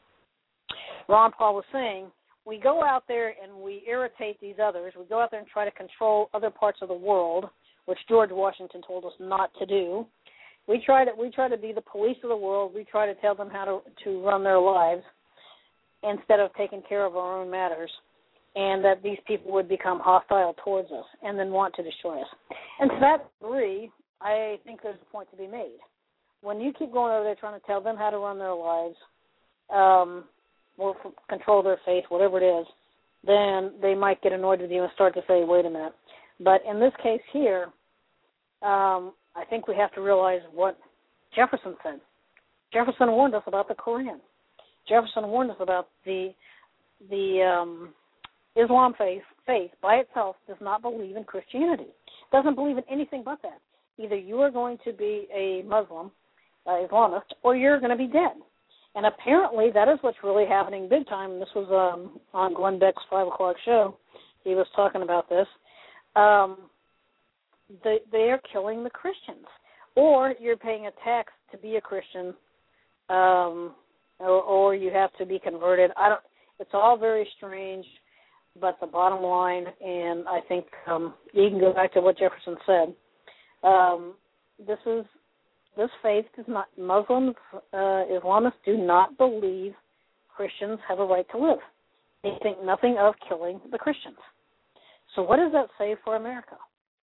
Ron Paul was saying, we go out there and we irritate these others. We go out there and try to control other parts of the world, which George Washington told us not to do. We try to we try to be the police of the world. We try to tell them how to, to run their lives instead of taking care of our own matters, and that these people would become hostile towards us and then want to destroy us. And to that degree, I think there's a point to be made. When you keep going over there trying to tell them how to run their lives, um, or control their faith, whatever it is, then they might get annoyed with you and start to say, wait a minute. But in this case here, um, I think we have to realize what Jefferson said. Jefferson warned us about the Koran. Jefferson warned us about the the um, Islam faith, faith by itself does not believe in Christianity. It doesn't believe in anything but that. Either you are going to be a Muslim, uh, Islamist, or you're going to be dead. And apparently that is what's really happening big time. This was um, on Glenn Beck's five o'clock show. He was talking about this. Um, they, they are killing the Christians. Or you're paying a tax to be a Christian, um, or, or you have to be converted. I don't. It's all very strange, but the bottom line, and I think um, you can go back to what Jefferson said, um, this is This faith does not, Muslims, uh, Islamists do not believe Christians have a right to live. They think nothing of killing the Christians. So what does that say for America?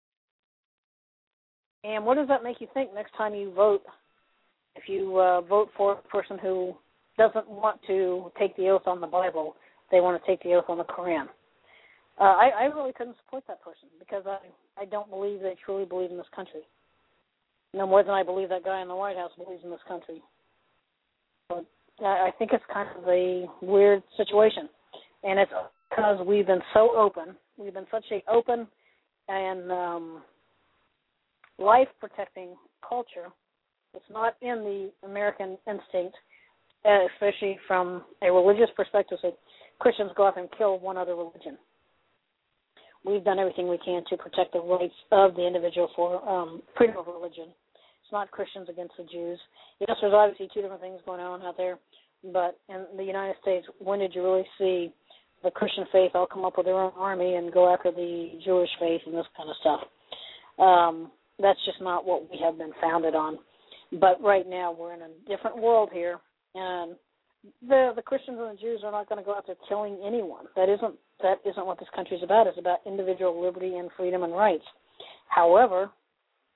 And what does that make you think next time you vote, if you uh, vote for a person who doesn't want to take the oath on the Bible, they want to take the oath on the Koran? Uh, I, I really couldn't support that person because I, I don't believe they truly believe in this country. No more than I believe that guy in the White House believes in this country. But I think it's kind of a weird situation. And it's because we've been so open. We've been such an open and um, life-protecting culture. It's not in the American instinct, especially from a religious perspective, that Christians go out and kill one other religion. We've done everything we can to protect the rights of the individual for um, freedom of religion. It's not Christians against the Jews. Yes, there's obviously two different things going on out there, but in the United States, when did you really see the Christian faith all come up with their own army and go after the Jewish faith and this kind of stuff? Um, that's just not what we have been founded on. But right now, we're in a different world here, and the the Christians and the Jews are not going to go out there killing anyone. That isn't that isn't what this country is about. It's about individual liberty and freedom and rights. However,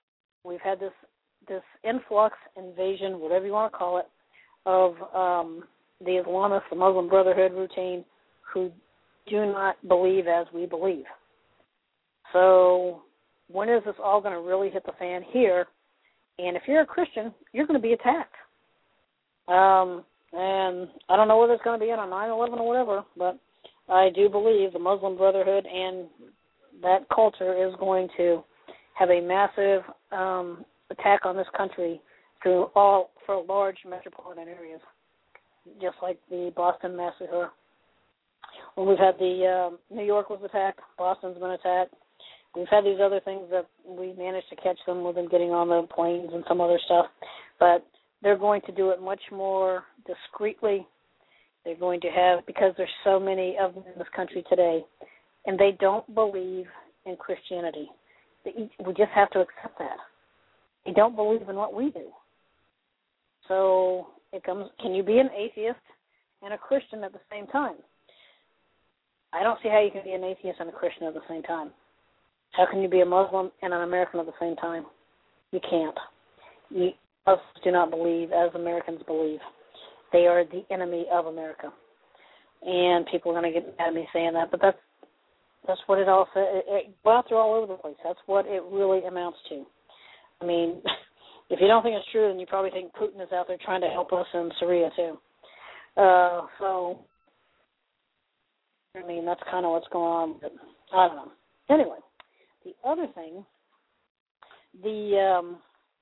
we've had this this influx, invasion, whatever you want to call it, of um, the Islamists, the Muslim Brotherhood routine, who do not believe as we believe. So when is this all going to really hit the fan here? And if you're a Christian, you're going to be attacked. Um, and I don't know whether it's going to be on a nine eleven or whatever, but I do believe the Muslim Brotherhood and that culture is going to have a massive um, attack on this country through all for large metropolitan areas, just like the Boston massacre. When we've had the um, New York was attacked, Boston's been attacked. We've had these other things that we managed to catch them with them getting on the planes and some other stuff, but they're going to do it much more discreetly. They're going to have, because there's so many of them in this country today, and they don't believe in Christianity. We just have to accept that. They don't believe in what we do. So it comes, can you be an atheist and a Christian at the same time? I don't see how you can be an atheist and a Christian at the same time. How can you be a Muslim and an American at the same time? You can't. You, Muslims do not believe as Americans believe. They are the enemy of America. And people are going to get mad at me saying that, but that's that's what it all says. It, it, go out there all over the place. That's what it really amounts to. I mean, if you don't think it's true, then you probably think Putin is out there trying to help us in Syria too. Uh, so, I mean, that's kind of what's going on. But I don't know. Anyway, the other thing, the um,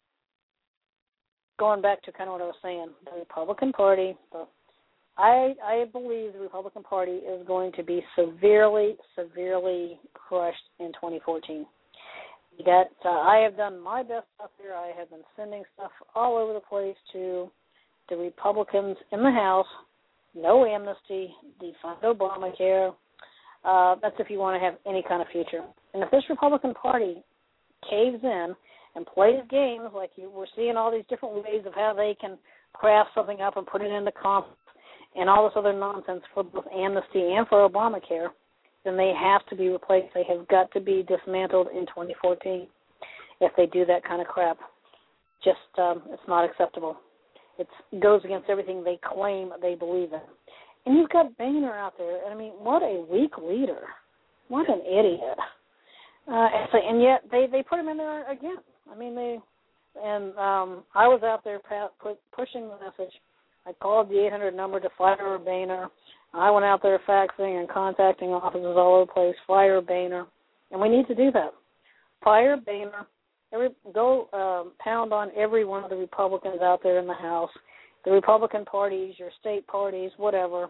going back to kind of what I was saying, the Republican Party, the, I I believe the Republican Party is going to be severely, severely crushed in twenty fourteen. That uh, I have done my best up here. I have been sending stuff all over the place to the Republicans in the House. No amnesty, defund Obamacare. Uh, that's if you want to have any kind of future. And if this Republican Party caves in and plays games like you, we're seeing all these different ways of how they can craft something up and put it into Congress and all this other nonsense for both amnesty and for Obamacare, then they have to be replaced. They have got to be dismantled in twenty fourteen if they do that kind of crap. Just, um, it's not acceptable. It goes against everything they claim they believe in. And you've got Boehner out there. I mean, what a weak leader. What an idiot. Uh, and, so, and yet they, they put him in there again. I mean, they, and um, I was out there pa- put, pushing the message. I called the eight hundred number to fire Boehner. I went out there faxing and contacting offices all over the place, fire Boehner. And we need to do that. Fire Boehner. Every, go um, pound on every one of the Republicans out there in the House, the Republican parties, your state parties, whatever.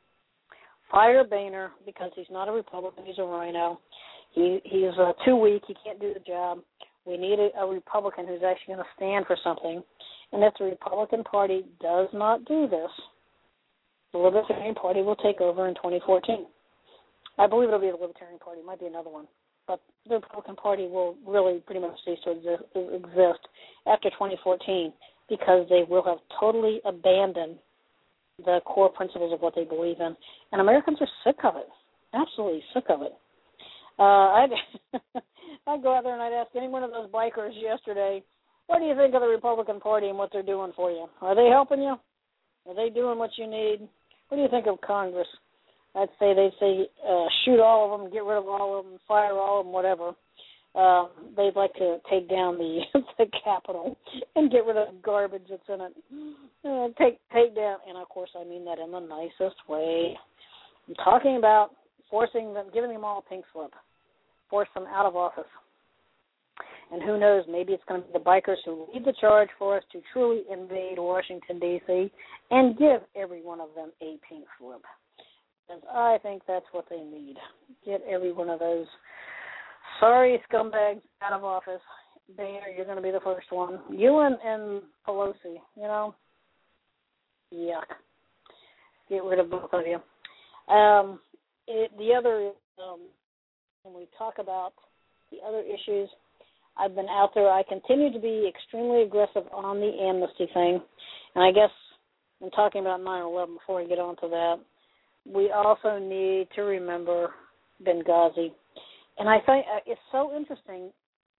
Fire Boehner because he's not a Republican. He's a rhino. He He's uh, too weak. He can't do the job. We need a, a Republican who's actually going to stand for something. And if the Republican Party does not do this, the Libertarian Party will take over in twenty fourteen. I believe it'll be the Libertarian Party. It might be another one. But the Republican Party will really pretty much cease to exist, exist after twenty fourteen because they will have totally abandoned the core principles of what they believe in. And Americans are sick of it, absolutely sick of it. Uh, I'd, I'd go out there and I'd ask any one of those bikers yesterday, what do you think of the Republican Party and what they're doing for you? Are they helping you? Are they doing what you need? What do you think of Congress? I'd say they'd say uh, shoot all of them, get rid of all of them, fire all of them, whatever. Uh, they'd like to take down the the Capitol and get rid of the garbage that's in it. Uh, take take down, and of course I mean that in the nicest way. I'm talking about forcing them, giving them all a pink slip, force them out of office. And who knows, maybe it's going to be the bikers who lead the charge for us to truly invade Washington, D C and give every one of them a pink slip. Because I think that's what they need. Get every one of those sorry scumbags out of office. Boehner, you're going to be the first one. You and, and Pelosi, you know. Yuck. Get rid of both of you. Um, it, the other, um, when we talk about the other issues, I've been out there. I continue to be extremely aggressive on the amnesty thing. And I guess I'm talking about nine eleven before we get on to that. We also need to remember Benghazi. And I think it's so interesting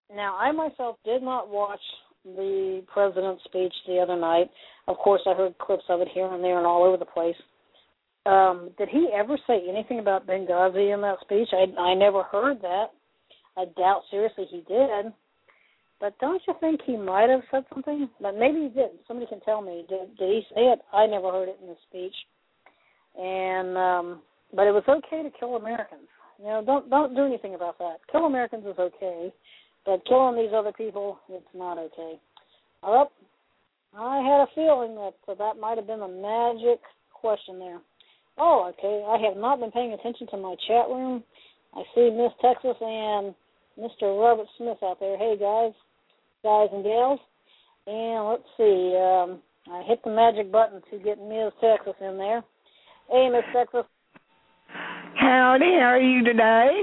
now, I myself did not watch the president's speech the other night. Of course, I heard clips of it here and there and all over the place. Um, did he ever say anything about Benghazi in that speech? I, I never heard that. I doubt seriously he did. But don't you think he might have said something? But maybe he did. Somebody can tell me. Did, did he say it? I never heard it in the speech. And um, but it was okay to kill Americans. You know, don't don't do anything about that. Kill Americans is okay, but killing these other people, it's not okay. Well, I had a feeling that uh, that might have been a magic question there. Oh, okay. I have not been paying attention to my chat room. I see Miss Texas and Mister Robert Smith out there. Hey, guys, guys and gals. And let's see. Um, I hit the magic button to get Miss Texas in there. Hey, Miss Texas. Howdy, how are you today?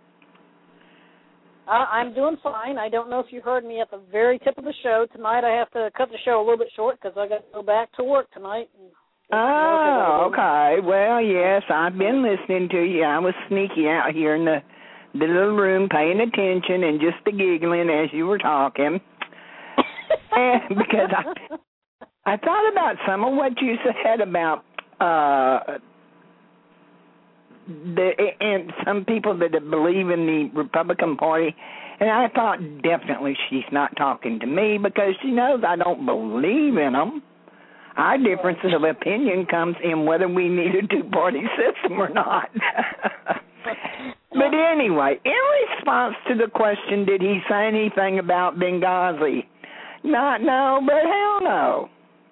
Uh, I'm doing fine. I don't know if you heard me at the very tip of the show. Tonight I have to cut the show a little bit short because I got to go back to work tonight. Oh, okay. Well, yes, I've been listening to you. I was sneaky out here in the, the little room paying attention and just giggling as you were talking. And because I, I thought about some of what you said about uh, the and some people that believe in the Republican Party, and I thought definitely she's not talking to me because she knows I don't believe in them. Our differences of opinion comes in whether we need a two-party system or not. But anyway, in response to the question, did he say anything about Benghazi? Not no, but hell no.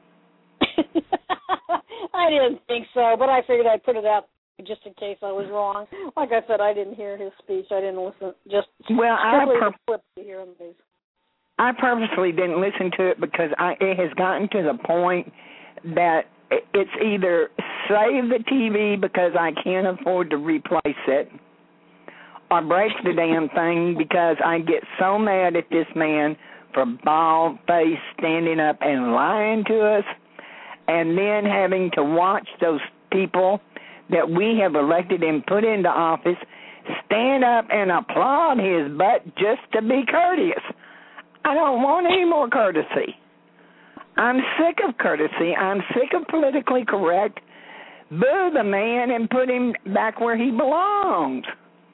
I didn't think so, but I figured I'd put it out just in case I was wrong. Like I said, I didn't hear his speech. I didn't listen. Just well, I pur- clip to hear him. I purposely didn't listen to it because I, it has gotten to the point that it's either save the T V because I can't afford to replace it, or break the damn thing because I get so mad at this man for bald-faced standing up and lying to us, and then having to watch those people that we have elected and put into office stand up and applaud his butt just to be courteous. I don't want any more courtesy. I'm sick of courtesy. I'm sick of politically correct. Boo the man and put him back where he belongs.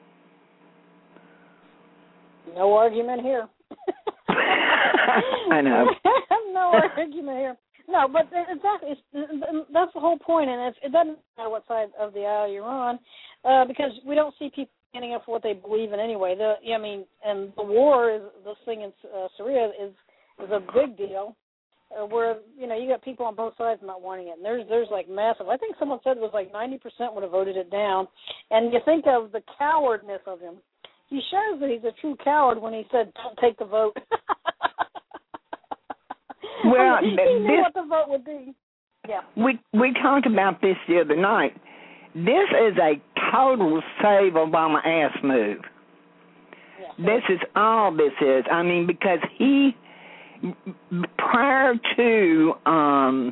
No argument here. I know. No argument here. No, but exactly, that's the whole point, and it doesn't matter what side of the aisle you're on, uh, because we don't see people standing up for what they believe in anyway. The, I mean, and the war is this thing in uh, Syria is is a big deal, uh, where you know you got people on both sides not wanting it, and there's there's like massive. I think someone said it was like ninety percent would have voted it down, and you think of the cowardness of him. He shows that he's a true coward when he said, "Don't take the vote." Well, I mean, he knew this, what the vote would be. Yeah. We we talked about this the other night. This is a total save Obama ass move. Yeah. This is all this is. I mean, because he, prior to um,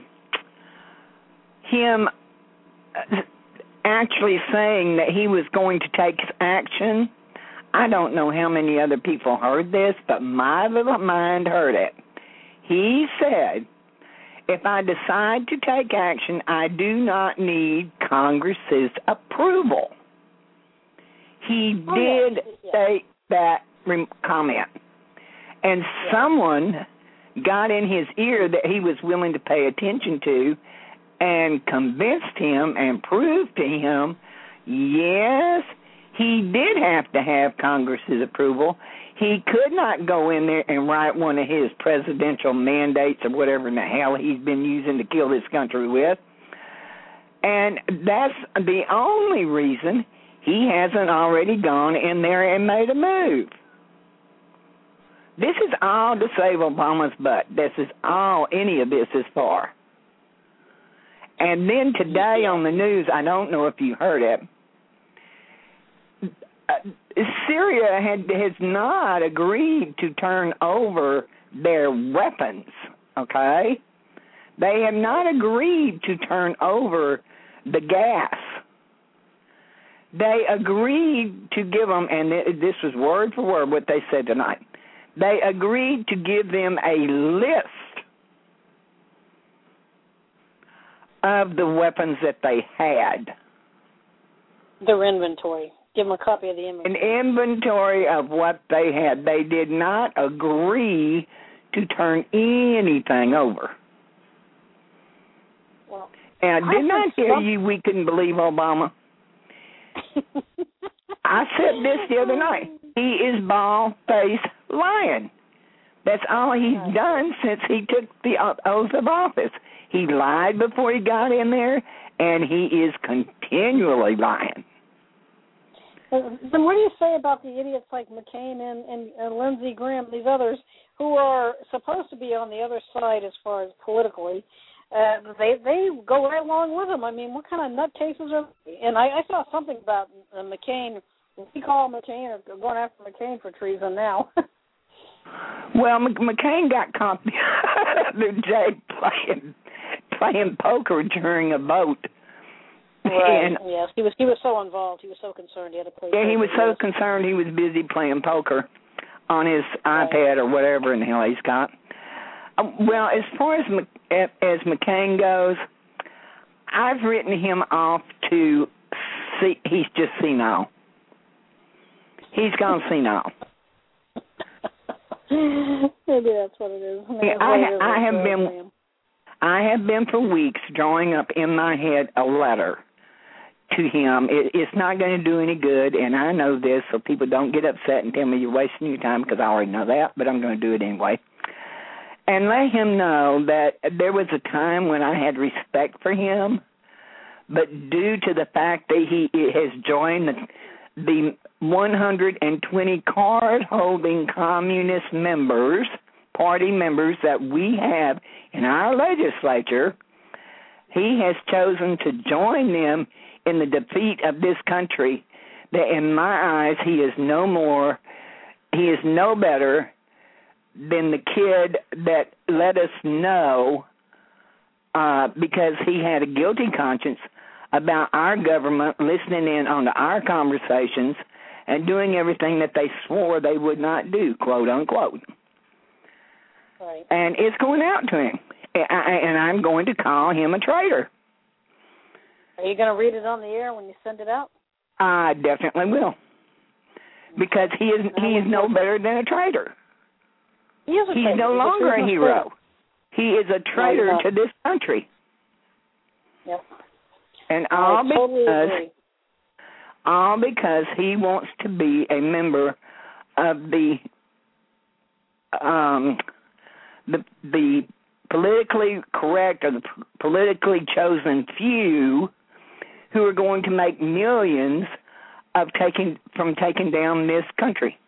him actually saying that he was going to take action, I don't know how many other people heard this, but my little mind heard it. He said, if I decide to take action, I do not need Congress's approval. He oh, did yeah. say that comment. And yeah. someone got in his ear that he was willing to pay attention to and convinced him and proved to him, yes, he did have to have Congress's approval. He could not go in there and write one of his presidential mandates or whatever in the hell he's been using to kill this country with. And that's the only reason he hasn't already gone in there and made a move. This is all to save Obama's butt. This is all any of this is for. And then today on the news, I don't know if you heard it, Uh, Syria had, has not agreed to turn over their weapons, okay? They have not agreed to turn over the gas. They agreed to give them, and this was word for word what they said tonight, they agreed to give them a list of the weapons that they had. Their inventory. Give them a copy of the inventory. An inventory of what they had. They did not agree to turn anything over. Well, and I didn't I tell some... you we couldn't believe Obama? I said this the other night. He is bald-faced lying. That's all he's done since he took the oath of office. He lied before he got in there, and he is continually lying. Then what do you say about the idiots like McCain and, and, and Lindsey Graham, these others who are supposed to be on the other side as far as politically? Uh, they they go right along with them. I mean, what kind of nutcases are they? And I, I saw something about uh, McCain. We call McCain or going after McCain for treason now. Well, McCain got caught the other day playing playing poker during a vote. Right. And, yes, he was he was so involved. He was so concerned he had to play. Yeah, he was so yes. concerned he was busy playing poker on his right. iPad or whatever in the hell he's got. Well, as far as as McCain goes, I've written him off to see. He's just senile. He's gone senile. Maybe that's what it is. Maybe Yeah, I, it is I have been. been. I have been for weeks drawing up in my head a letter to him. It, it's not going to do any good, and I know this, so people don't get upset and tell me you're wasting your time because I already know that, but I'm going to do it anyway. And let him know that there was a time when I had respect for him, but due to the fact that he has joined the, the one hundred twenty card-holding communist members, party members that we have in our legislature, he has chosen to join them in the defeat of this country, that in my eyes he is no more, he is no better than the kid that let us know uh, because he had a guilty conscience about our government listening in on our conversations and doing everything that they swore they would not do, quote unquote. Right. And it's going out to him, and I'm going to call him a traitor. Are you going to read it on the air when you send it out? I definitely will, because he is he is no better than a traitor. He is a He's traitor. no He's longer a, a hero. He is a traitor no, to this country. Yep. And all I totally because agree. all because he wants to be a member of the um the the politically correct or the p- politically chosen few who are going to make millions of taking from taking down this country.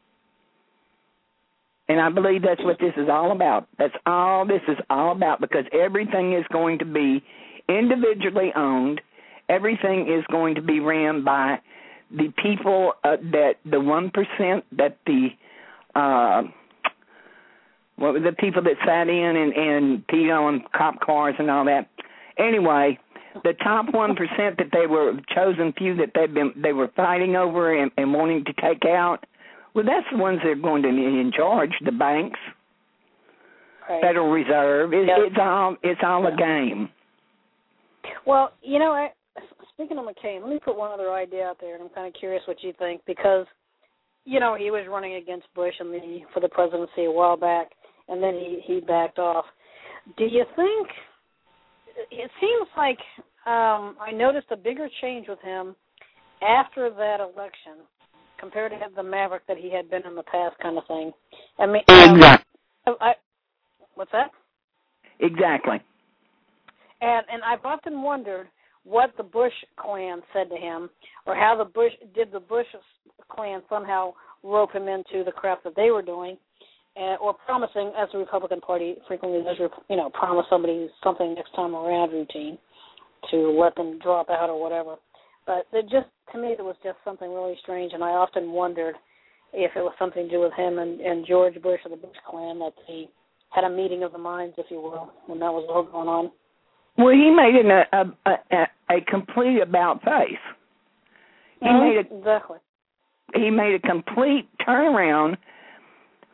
And I believe that's what this is all about. That's all this is all about, because everything is going to be individually owned. Everything is going to be ran by the people uh, that the one percent that the uh, what were the people that sat in and, and peed on cop cars and all that. Anyway, the top one percent that they were chosen few that they've been they were fighting over and, and wanting to take out. Well, that's the ones that are going to be in charge. The banks, right. Federal Reserve. It, yep. It's all it's all yeah. a game. Well, you know, I, speaking of McCain, let me put one other idea out there, and I'm kind of curious what you think, because, you know, he was running against Bush in the, for the presidency a while back, and then he, he backed off. Do you think, it seems like um, I noticed a bigger change with him after that election compared to the maverick that he had been in the past, kind of thing. I mean, Exactly. Um, I, what's that? Exactly. And and I've often wondered what the Bush clan said to him, or how the Bush did the Bush clan somehow rope him into the crap that they were doing, uh, or promising, as the Republican Party frequently does, you know, promise somebody something next time around routine to let them drop out or whatever. But it just, to me, it was just something really strange, and I often wondered if it was something to do with him and, and George Bush of the Bush clan, that they had a meeting of the minds, if you will, when that was all going on. Well, he made it a, a, a, a complete about face. He mm-hmm. made a, exactly. He made a complete turnaround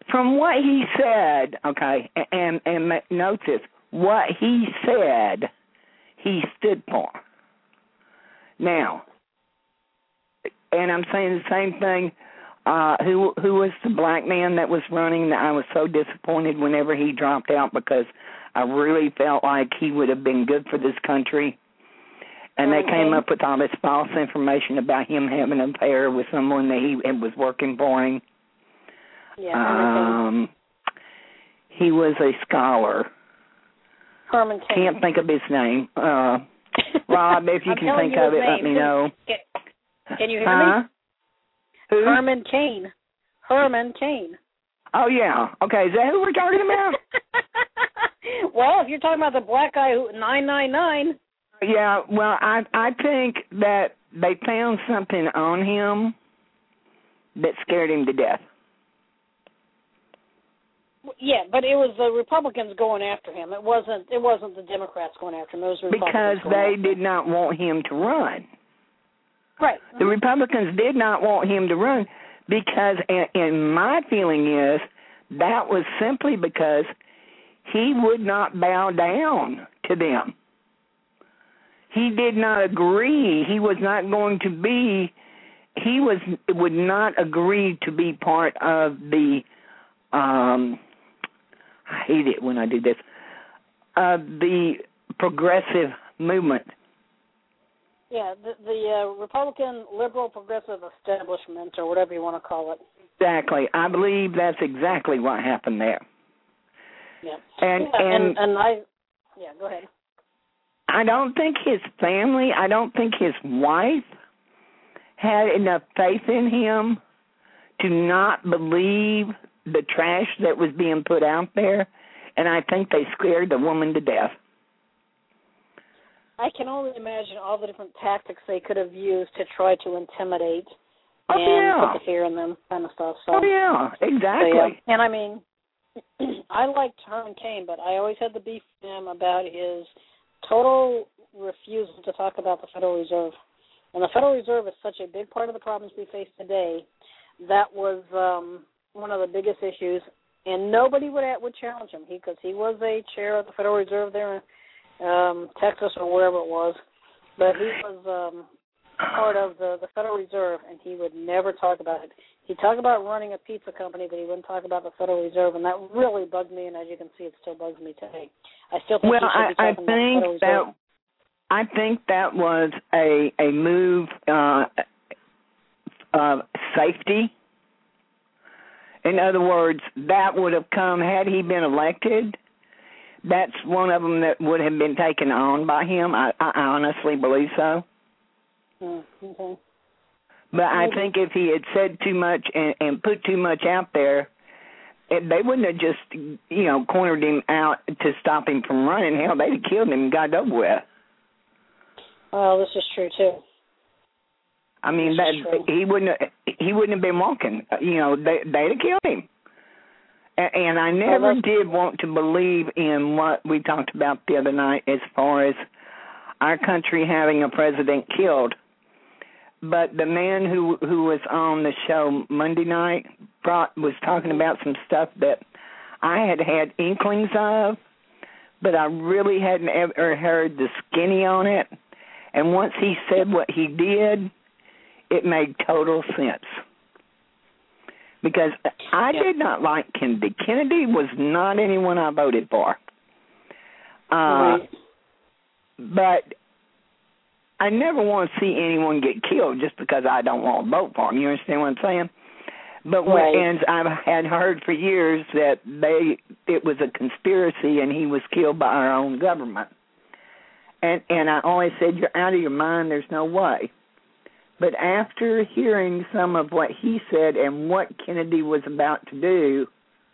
from what he said, okay, and and note this, what he said, he stood for. Now, and I'm saying the same thing. Uh, who who was the black man that was running? I was so disappointed whenever he dropped out because I really felt like he would have been good for this country. And they came up with all this false information about him having an affair with someone that he was working for him. Yeah, um, he was a scholar. Herman Cain. Can't think of his name. Uh, Rob, if you can think you of it, name. let me know. Can, can you hear huh? me? Who? Herman Cain. Herman Cain. Oh, yeah. Okay, is that who we're talking about? Well, if you're talking about the black guy who nine nine nine. Yeah, well, I I think that they found something on him that scared him to death. Yeah, but it was the Republicans going after him. It wasn't. It wasn't the Democrats going after him. It was the Republicans because going they after did him. not want him to run. Right. The Republicans did not want him to run because, and my feeling is, that was simply because he would not bow down to them. He did not agree. He was not going to be, he was would not agree to be part of the, um, I hate it when I do this, uh, the progressive movement. Yeah, the, the uh, Republican liberal progressive establishment, or whatever you want to call it. Exactly. I believe that's exactly what happened there. Yeah. And, yeah, and, and, and I, yeah, go ahead. I don't think his family, I don't think his wife had enough faith in him to not believe the trash that was being put out there, and I think they scared the woman to death. I can only imagine all the different tactics they could have used to try to intimidate oh, and yeah. put the fear in them, kind of stuff. So, oh, yeah, exactly. So, yeah. And, I mean, I liked Herman Cain, but I always had the beef with him about his total refusal to talk about the Federal Reserve. And the Federal Reserve is such a big part of the problems we face today. That was um, one of the biggest issues, and nobody would would challenge him because he, he was a chair of the Federal Reserve there in um, Texas or wherever it was. But he was um, part of the, the Federal Reserve, and he would never talk about it. He'd talk about running a pizza company, but he wouldn't talk about the Federal Reserve, and that really bugged me, and as you can see, it still bugs me today. I still think well, he should be I, I talking about the Federal think that Reserve. I think that was a a move uh, of safety. In other words, that would have come had he been elected. That's one of them that would have been taken on by him. I, I honestly believe so. Mm, okay. But I think if he had said too much and, and put too much out there, it, they wouldn't have just, you know, cornered him out to stop him from running. Hell, they'd have killed him and got over with. Well, this is true too. I mean, that he wouldn't have, he wouldn't have been walking. You know, they they'd have killed him. And, and I never well, did want to believe in what we talked about the other night as far as our country having a president killed. But the man who who was on the show Monday night brought was talking about some stuff that I had had inklings of, but I really hadn't ever heard the skinny on it. And once he said what he did, it made total sense. Because I yeah. did not like Kennedy. Kennedy was not anyone I voted for. Uh, right. But I never want to see anyone get killed just because I don't want to vote for him. You understand what I'm saying? But right. when, and I've had heard for years that they it was a conspiracy and he was killed by our own government. And and I always said, you're out of your mind, there's no way. But after hearing some of what he said and what Kennedy was about to do,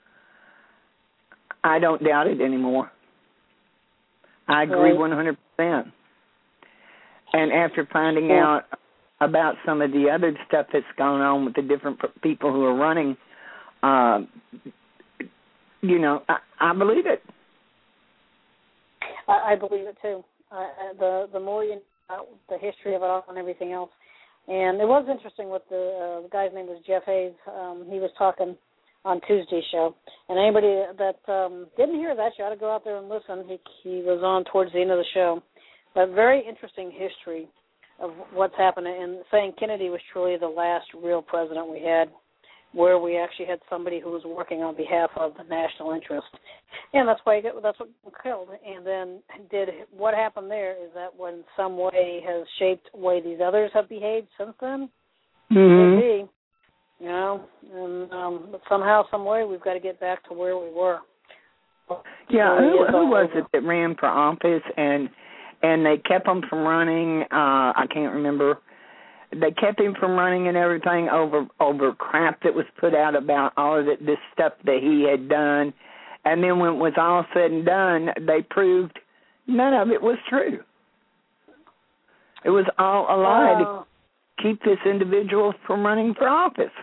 I don't doubt it anymore. I agree one hundred percent. And after finding yeah. out about some of the other stuff that's going on with the different people who are running, uh, you know, I, I believe it. I, I believe it too. Uh, the the more you know about the history of it all and everything else. And it was interesting with the, uh, the guy's name was Jeff Hayes. Um, he was talking on Tuesday's show. And anybody that um, didn't hear that, you ought to go out there and listen. He, he was on towards the end of the show. But very interesting history of what's happening, and saying Kennedy was truly the last real president we had, where we actually had somebody who was working on behalf of the national interest. And that's why he got, that's what killed. And then did what happened there is that when some way has shaped the way these others have behaved since then, mm-hmm. maybe, you know, and um, but somehow, some way, we've got to get back to where we were. Yeah, who, who was it that ran for office and and they kept him from running? Uh, I can't remember. They kept him from running and everything over over crap that was put out about all of it, this stuff that he had done. And then when it was all said and done, they proved none of it was true. It was all a lie uh, to keep this individual from running for office.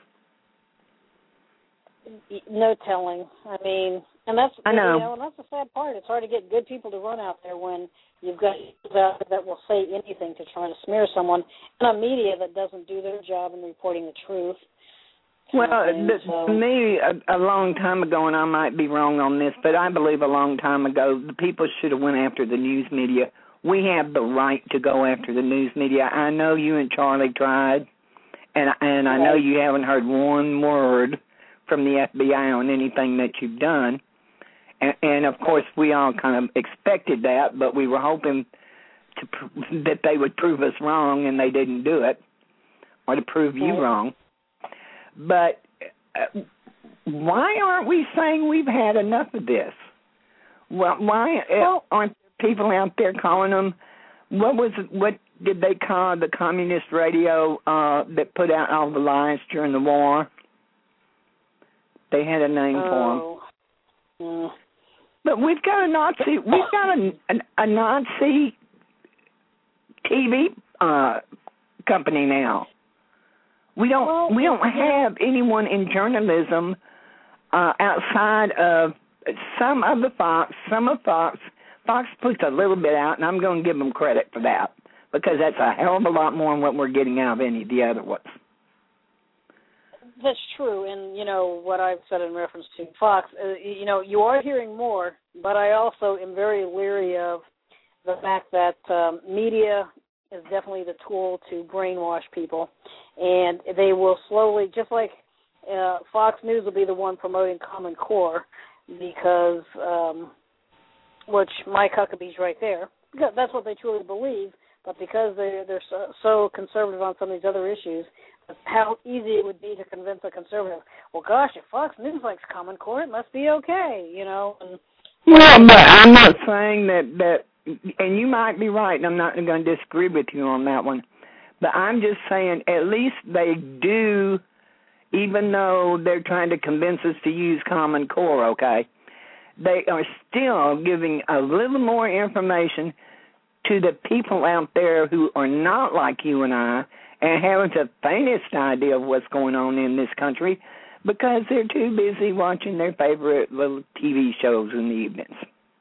No telling. I mean, and that's I know. You know, and that's the sad part. It's hard to get good people to run out there when you've got people out there that will say anything to try to smear someone, and a media that doesn't do their job in reporting the truth. Well, the, so. to me, a, a long time ago, and I might be wrong on this, but I believe a long time ago, the people should have went after the news media. We have the right to go after the news media. I know you and Charlie tried, and and I know you haven't heard one word from the F B I on anything that you've done. And, and of course, we all kind of expected that, but we were hoping to pr- that they would prove us wrong, and they didn't do it, or to prove you right. wrong. But uh, why aren't we saying we've had enough of this? Well, why well, aren't people out there calling them? What was it, what did they call the communist radio uh, that put out all the lies during the war? They had a name oh. for them. Mm. But we've got a Nazi. We've got a, a, a Nazi T V uh, company now. We don't. Well, we don't have anyone in journalism uh, outside of some of the Fox. Some of Fox. Fox puts a little bit out, and I'm going to give them credit for that because that's a hell of a lot more than what we're getting out of any of the other ones. That's true, and, you know, what I've said in reference to Fox, uh, you know, you are hearing more, but I also am very leery of the fact that um, media is definitely the tool to brainwash people, and they will slowly, just like uh, Fox News will be the one promoting Common Core, because, um, which Mike Huckabee's right there, because that's what they truly believe, but because they're, they're so, so conservative on some of these other issues, how easy it would be to convince a conservative, well, gosh, if Fox News likes Common Core, it must be okay, you know. And, well, but I'm not saying that, that, and you might be right, and I'm not going to disagree with you on that one, but I'm just saying at least they do, even though they're trying to convince us to use Common Core, okay, they are still giving a little more information to the people out there who are not like you and I, and haven't the faintest idea of what's going on in this country because they're too busy watching their favorite little T V shows in the evenings.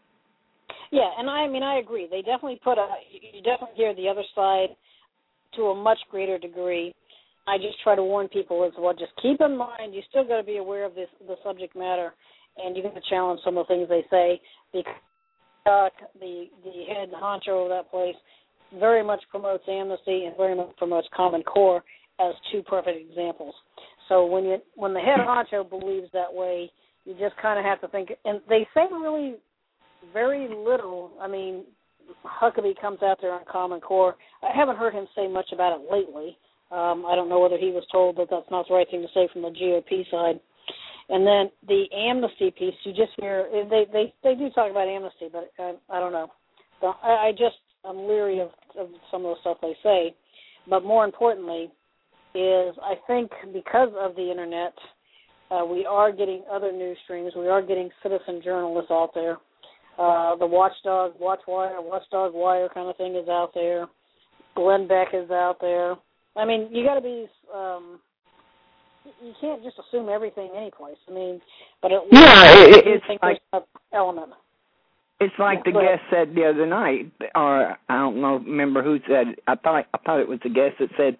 Yeah, and I mean, I agree. They definitely put a, you definitely hear the other side to a much greater degree. I just try to warn people as well, just keep in mind, you still got to be aware of this, the subject matter, and you got to challenge some of the things they say, because uh, the, the head honcho of that place very much promotes amnesty and very much promotes Common Core as two perfect examples. So when you when the head honcho believes that way, you just kind of have to think. And they say really very little. I mean, Huckabee comes out there on Common Core. I haven't heard him say much about it lately. Um, I don't know whether he was told that that's not the right thing to say from the G O P side. And then the amnesty piece, you just hear they they, they do talk about amnesty, but I, I don't know. So I, I just I'm leery of, of some of the stuff they say, but more importantly is I think because of the Internet, uh, we are getting other news streams. We are getting citizen journalists out there. Uh, the Watchdog, Watchwire, Watchdog Wire kind of thing is out there. Glenn Beck is out there. I mean, you got to be. Um, you can't just assume everything any place. I mean, but at least yeah, it, I it's think like, there's an element. It's like the guest said the other night, or I don't know, remember who said. I thought I thought it was the guest that said, "Thank God for the Internet." Yeah, I mean, exactly.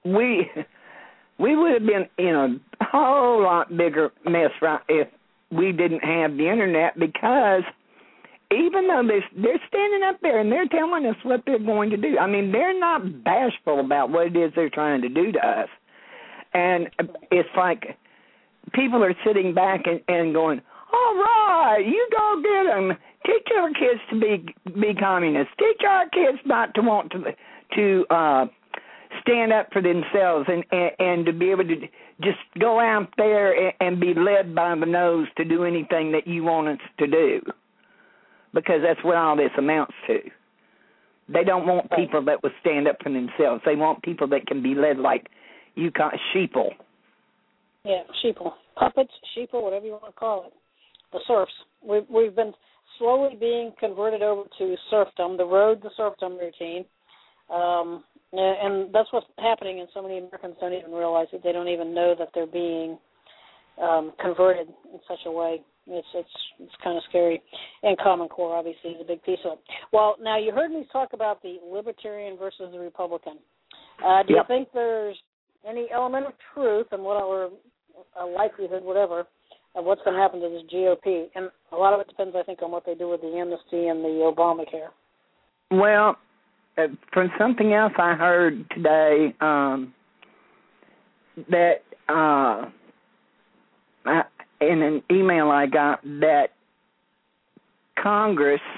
we we would have been in a whole lot bigger mess right if we didn't have the internet, because even though they're, they're standing up there and they're telling us what they're going to do, I mean, they're not bashful about what it is they're trying to do to us. And it's like people are sitting back and, and going, all right, you go get them. Teach our kids to be be communists. Teach our kids not to want to to uh, stand up for themselves and, and, and to be able to just go out there and, and be led by the nose to do anything that you want us to do, because that's what all this amounts to. They don't want people that will stand up for themselves. They want people that can be led like you call sheeple. Yeah, sheeple. Puppets, sheeple, whatever you want to call it. The serfs. We've, we've been slowly being converted over to serfdom, the road to serfdom routine. Um, and that's what's happening, and so many Americans don't even realize it. They don't even know that they're being um, converted in such a way. It's it's it's kind of scary. And Common Core, obviously, is a big piece of it. Well, now, you heard me talk about the Libertarian versus the Republican. Uh, do yep. you think there's any element of truth and what or a likelihood, whatever, of what's going to happen to this G O P? And a lot of it depends, I think, on what they do with the amnesty and the Obamacare. Well, uh, from something else I heard today, um, that uh, I, in an email I got, that Congress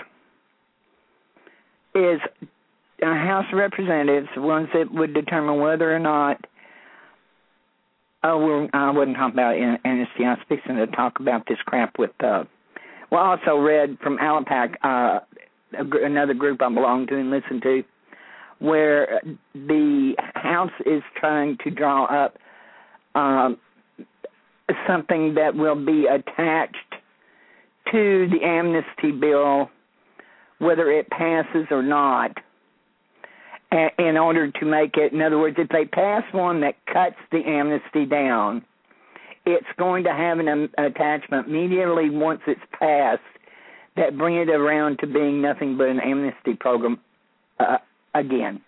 is a House of Representatives, the ones that would determine whether or not. Oh, well, I wasn't talking about amnesty. I was fixing to talk about this crap with. Uh, well, I also read from Alapac, uh, another group I belong to and listen to, where the House is trying to draw up um, something that will be attached to the amnesty bill, whether it passes or not, in order to make it, in other words, if they pass one that cuts the amnesty down, it's going to have an um, attachment immediately once it's passed that bring it around to being nothing but an amnesty program uh, again.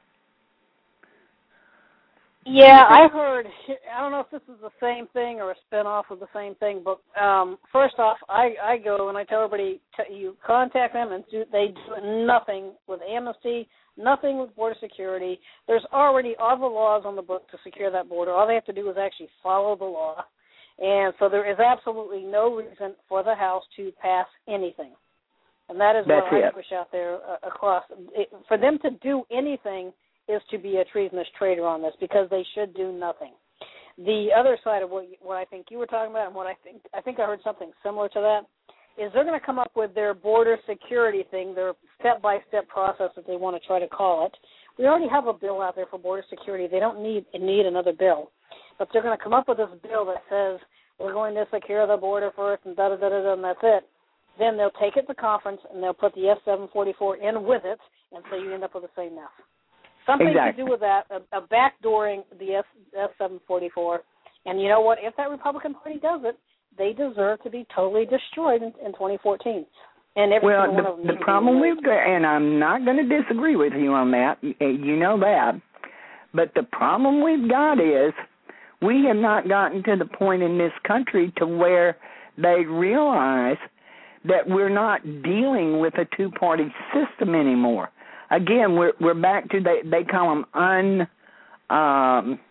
Yeah, I heard, I don't know if this is the same thing or a spin-off of the same thing, but um, first off, I, I go and I tell everybody, t- you contact them, and do, they do nothing with amnesty, nothing with border security. There's already all the laws on the book to secure that border. All they have to do is actually follow the law. And so there is absolutely no reason for the House to pass anything. And that is That's what it. I push out there uh, across. It, for them to do anything is to be a treasonous traitor on this, because they should do nothing. The other side of what you, what I think you were talking about, and what I think I think I heard something similar to that, is they're going to come up with their border security thing, their step-by-step process that they want to try to call it. We already have a bill out there for border security. They don't need need another bill. But they're going to come up with this bill that says we're going to secure the border first and da-da-da-da-da, and that's it. Then they'll take it to conference, and they'll put the S seven forty-four in with it, and so you end up with the same mess. Something exactly. to do with that, a, a backdooring the S seven forty-four. And you know what? If that Republican Party does it, they deserve to be totally destroyed in, in twenty fourteen. And every well, one of them the, the problem we've got, and I'm not going to disagree with you on that, you know that, but the problem we've got is we have not gotten to the point in this country to where they realize that we're not dealing with a two-party system anymore. Again, we're we're back to, they, they call them un, um,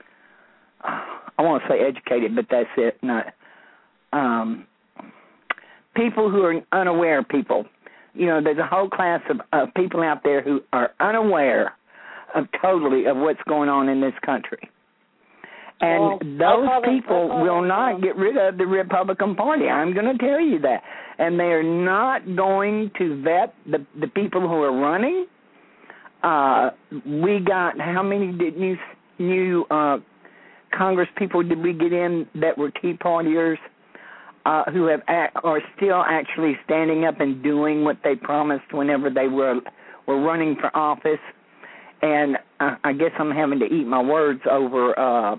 I want to say educated, but that's it, not, um, people who are unaware people. You know, there's a whole class of uh, people out there who are unaware of totally of what's going on in this country. And well, those people them, will not get rid of the Republican Party. I'm going to tell you that. And they are not going to vet the, the people who are running. Uh, we got, how many did new, new uh, Congress people did we get in that were Tea Partiers uh, who have act, are still actually standing up and doing what they promised whenever they were were running for office? And uh, I guess I'm having to eat my words over, uh,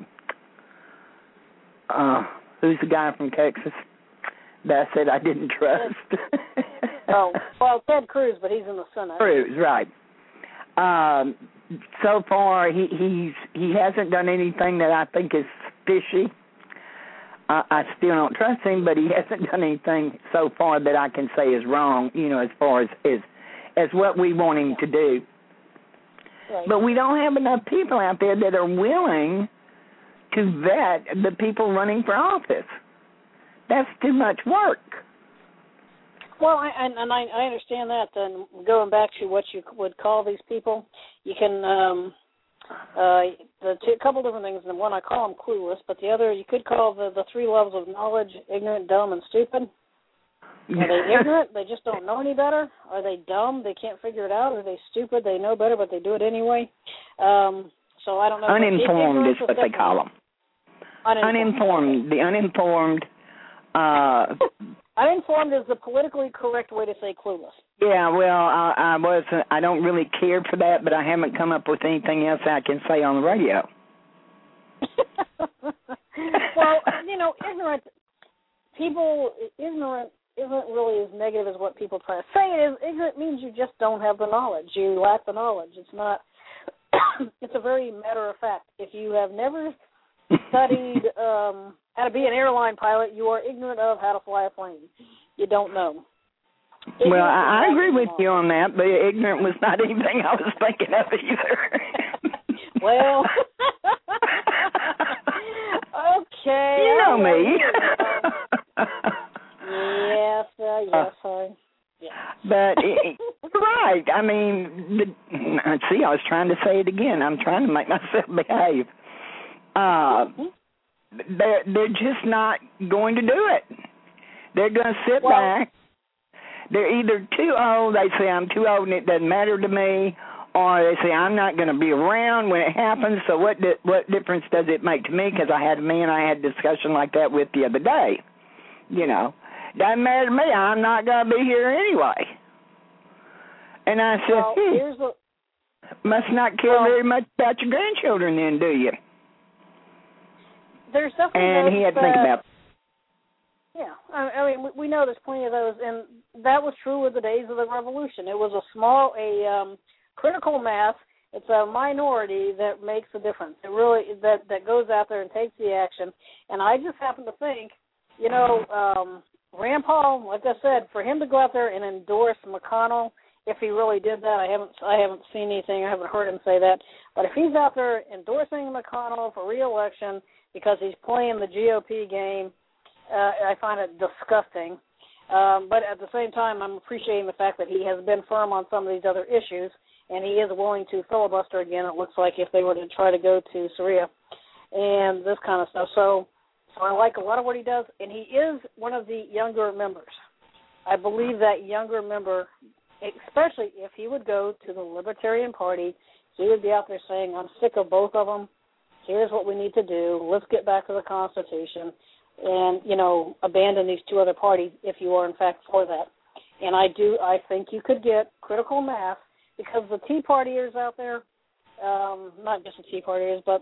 uh, who's the guy from Texas that I said I didn't trust? oh, well, Ted Cruz, but he's in the Senate. Cruz, right. Um, so far he he's he hasn't done anything that I think is fishy. I, I still don't trust him, but he hasn't done anything so far that I can say is wrong, you know, as far as as, as what we want him to do. Right. But we don't have enough people out there that are willing to vet the people running for office. That's too much work. Well, I, and, and I, I understand that. And going back to what you would call these people, you can um, uh, the two, a couple different things. And one, I call them clueless, but the other, you could call the, the three levels of knowledge: ignorant, dumb, and stupid. Are they ignorant? They just don't know any better? Are they dumb? They can't figure it out? Are they stupid? They know better, but they do it anyway. Um, so I don't know. Uninformed is what they call them. Uninformed. Uninformed. The uninformed. Uh, Uninformed is the politically correct way to say clueless. Yeah, well, I, I wasn't. I don't really care for that, but I haven't come up with anything else I can say on the radio. Well, you know, ignorant people, ignorant isn't really as negative as what people try to say it is. Ignorant means you just don't have the knowledge. You lack the knowledge. It's not. It's a very matter of fact. If you have never studied um, how to be an airline pilot, you are ignorant of how to fly a plane. You don't know. Ignorant well, I, I agree with you on that, but ignorant was not anything I was thinking of either. Well, okay. You know me. Yes, uh, yes, uh, yes. But it, right, I mean, the, see, I was trying to say it again. I'm trying to make myself behave. Uh, they're, they're just not going to do it. They're going to sit well, back. They're either too old, they say I'm too old and it doesn't matter to me, or they say I'm not going to be around when it happens, so what di- what difference does it make to me? Because I had a man I had a discussion like that with the other day. You know, doesn't matter to me, I'm not going to be here anyway. And I said, well, hmm, here's the, must not care well, very much about your grandchildren then, do you? There's definitely and he had to think about it. Yeah, I, I mean, we know there's plenty of those, and that was true with the days of the Revolution. It was a small, a um, critical mass. It's a minority that makes a difference. It really that that goes out there and takes the action. And I just happen to think, you know, um, Rand Paul, like I said, for him to go out there and endorse McConnell, if he really did that, I haven't I haven't seen anything, I haven't heard him say that. But if he's out there endorsing McConnell for re-election because he's playing the G O P game, Uh, I find it disgusting. Um, but at the same time, I'm appreciating the fact that he has been firm on some of these other issues, and he is willing to filibuster again, it looks like, if they were to try to go to Syria and this kind of stuff. So, so I like a lot of what he does, and he is one of the younger members. I believe that younger member, especially if he would go to the Libertarian Party, he would be out there saying, I'm sick of both of them. Here's what we need to do. Let's get back to the Constitution. And, you know, abandon these two other parties if you are, in fact, for that. And I do, I think you could get critical mass because the Tea Partiers out there, um, not just the Tea Partiers, but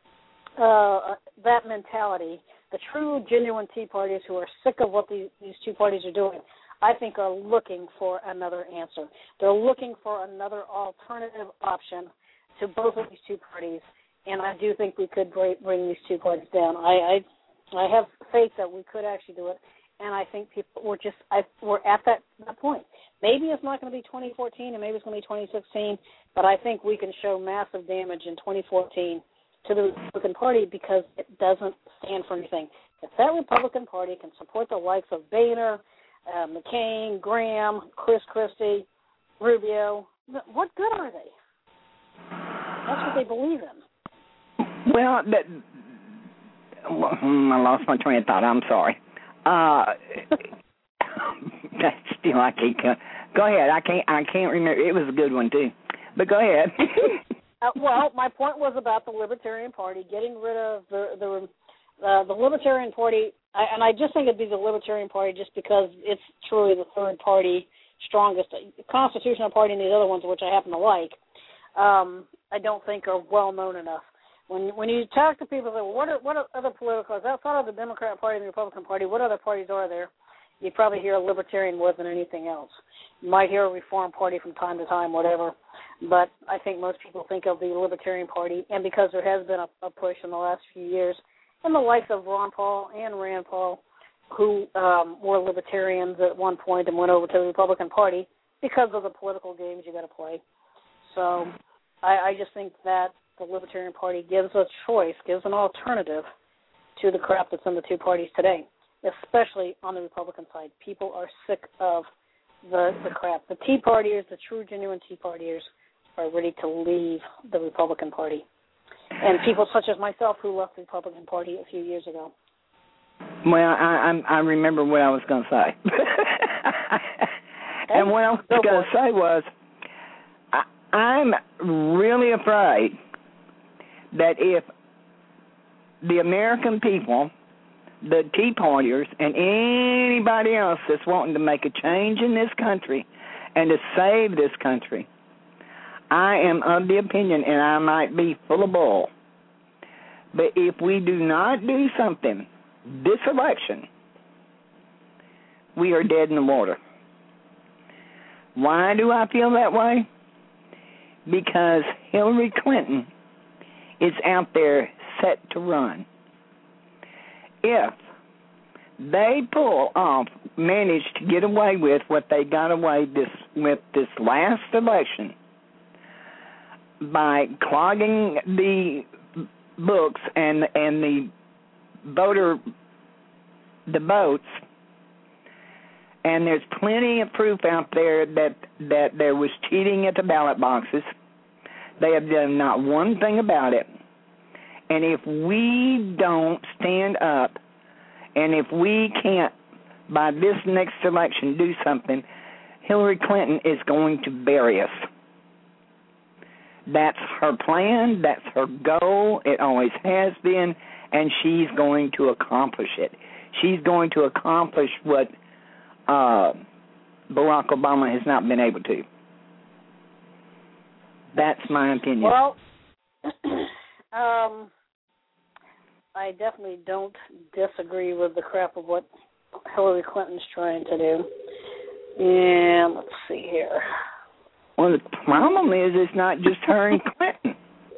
uh, that mentality, the true, genuine Tea Partiers who are sick of what these, these two parties are doing, I think are looking for another answer. They're looking for another alternative option to both of these two parties, and I do think we could bring, bring these two parties down. I, I I have faith that we could actually do it, and I think people we're just I, we're at that, that point. Maybe it's not going to be twenty fourteen, and maybe it's going to be twenty sixteen, but I think we can show massive damage in twenty fourteen to the Republican Party because it doesn't stand for anything. If that Republican Party can support the likes of Boehner, uh, McCain, Graham, Chris Christie, Rubio, what good are they? That's what they believe in. Well, that. Well, I lost my train of thought. I'm sorry. Uh, that's still I can't. Go ahead. I can't. I can't remember. It was a good one too. But go ahead. uh, well, my point was about the Libertarian Party getting rid of the the uh, the Libertarian Party, I, and I just think it'd be the Libertarian Party just because it's truly the third party, strongest constitutional party, and these other ones, which I happen to like. Um, I don't think are well known enough. When when you talk to people, say, well, what are, what are other political, outside of the Democrat Party and the Republican Party, what other parties are there? You probably hear a Libertarian more than anything else. You might hear a Reform Party from time to time, whatever. But I think most people think of the Libertarian Party, and because there has been a, a push in the last few years, in the likes of Ron Paul and Rand Paul, who um, were libertarians at one point and went over to the Republican Party because of the political games you got to play. So I, I just think that the Libertarian Party gives a choice, gives an alternative to the crap that's in the two parties today, especially on the Republican side. People are sick of the, the crap. The Tea Partiers, the true, genuine Tea Partiers, are ready to leave the Republican Party. And people such as myself who left the Republican Party a few years ago. Well, I I, I remember what I was going to say. And what I was going to say was, I, I'm really afraid that if the American people, the Tea Partiers, and anybody else that's wanting to make a change in this country and to save this country, I am of the opinion, and I might be full of bull, but if we do not do something this election, we are dead in the water. Why do I feel that way? Because Hillary Clinton is out there set to run. If they pull off, manage to get away with what they got away this with this last election by clogging the books and and the voter the votes, and there's plenty of proof out there that that there was cheating at the ballot boxes. They have done not one thing about it. And if we don't stand up, and if we can't, by this next election, do something, Hillary Clinton is going to bury us. That's her plan. That's her goal. It always has been, and she's going to accomplish it. She's going to accomplish what uh, Barack Obama has not been able to. That's my opinion. Well, um, I definitely don't disagree with the crap of what Hillary Clinton's trying to do. And let's see here. Well, the problem is it's not just her and Clinton.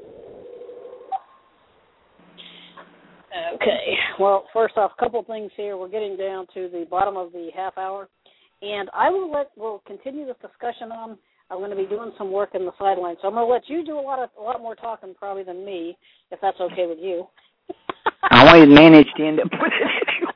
Okay. Well, first off, a couple of things here. We're getting down to the bottom of the half hour, and I will let we'll continue this discussion on. I'm going to be doing some work in the sidelines, so I'm going to let you do a lot of a lot more talking probably than me, if that's okay with you. I always manage to end up with it.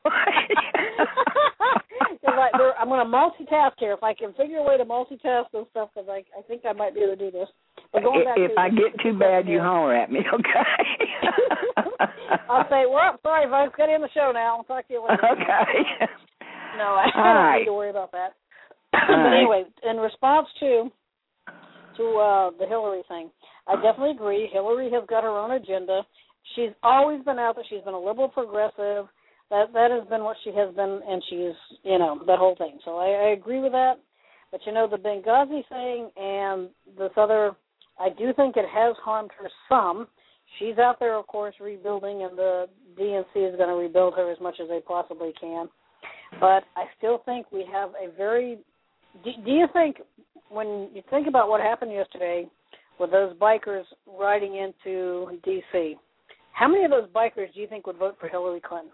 like, I'm going to multitask here. If I can figure a way to multitask and stuff, because I, I think I might be able to do this. But going back if to I get too bad, you holler at me, okay? I'll say, well, sorry, folks, get in the show now. I'll talk to you later. Okay. No, I, I don't right. need to worry about that. But right. anyway, in response to to uh, the Hillary thing, I definitely agree. Hillary has got her own agenda. She's always been out there. She's been a liberal progressive. That that has been what she has been, and she's, you know, that whole thing. So I, I agree with that. But, you know, the Benghazi thing and this other, I do think it has harmed her some. She's out there, of course, rebuilding, and the D N C is going to rebuild her as much as they possibly can. But I still think we have a very do, – do you think when you think about what happened yesterday with those bikers riding into D C, how many of those bikers do you think would vote for Hillary Clinton?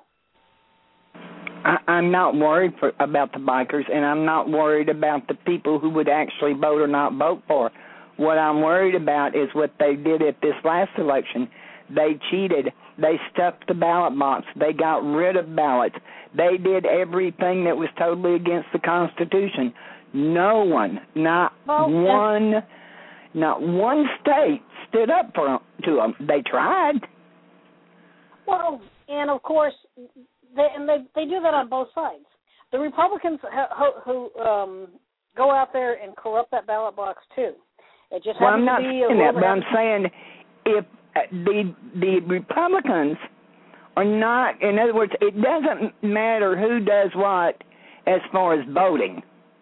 I, I'm not worried for, about the bikers, and I'm not worried about the people who would actually vote or not vote for. What I'm worried about is what they did at this last election. They cheated. They stuffed the ballot box. They got rid of ballots. They did everything that was totally against the Constitution. No one, not well, one, not one state stood up for to them. They tried. Well, and of course, they, and they they do that on both sides. The Republicans who, who um, go out there and corrupt that ballot box too. It just well, I'm not to be saying that, but I'm saying if uh, the the Republicans are not, in other words, it doesn't matter who does what as far as voting.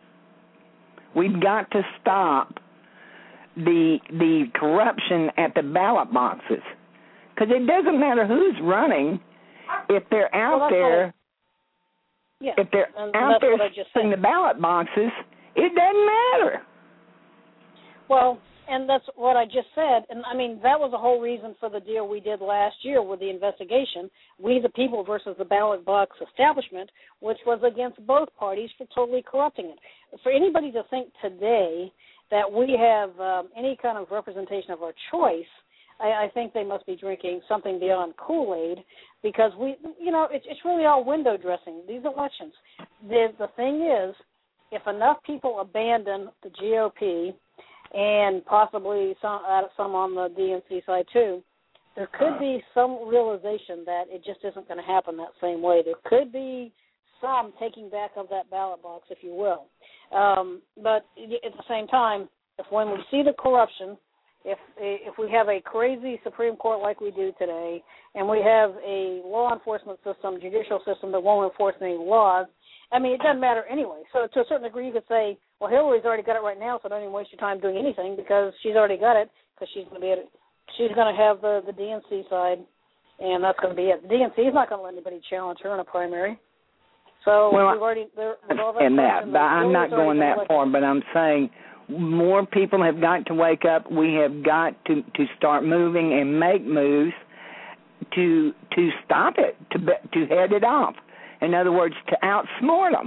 We've got to stop the the corruption at the ballot boxes, because it doesn't matter who's running if they're out well, there. What, yeah, if they're and out there in in the ballot boxes, it doesn't matter. Well, And that's what I just said. And, I mean, that was the whole reason for the deal we did last year with the investigation, We the People versus the ballot box establishment, which was against both parties for totally corrupting it. For anybody to think today that we have um, any kind of representation of our choice, I, I think they must be drinking something beyond Kool-Aid, because we, you know, it's, it's really all window dressing, these elections. The, the thing is, if enough people abandon the G O P and possibly some uh, some on the D N C side too, there could be some realization that it just isn't going to happen that same way. There could be some taking back of that ballot box, if you will. Um, but at the same time, if when we see the corruption, if if we have a crazy Supreme Court like we do today, and we have a law enforcement system, judicial system that won't enforce any laws, I mean, it doesn't matter anyway. So to a certain degree, you could say, well, Hillary's already got it right now, so don't even waste your time doing anything because she's already got it, because she's going to be at it. She's going to have the, the D N C side, and that's going to be it. The D N C is not going to let anybody challenge her in a primary. So well, we've already there, with all that. And that, but I'm not going that far. But I'm saying more people have got to wake up. We have got to, to start moving and make moves to to stop it, to to head it off. In other words, to outsmart them.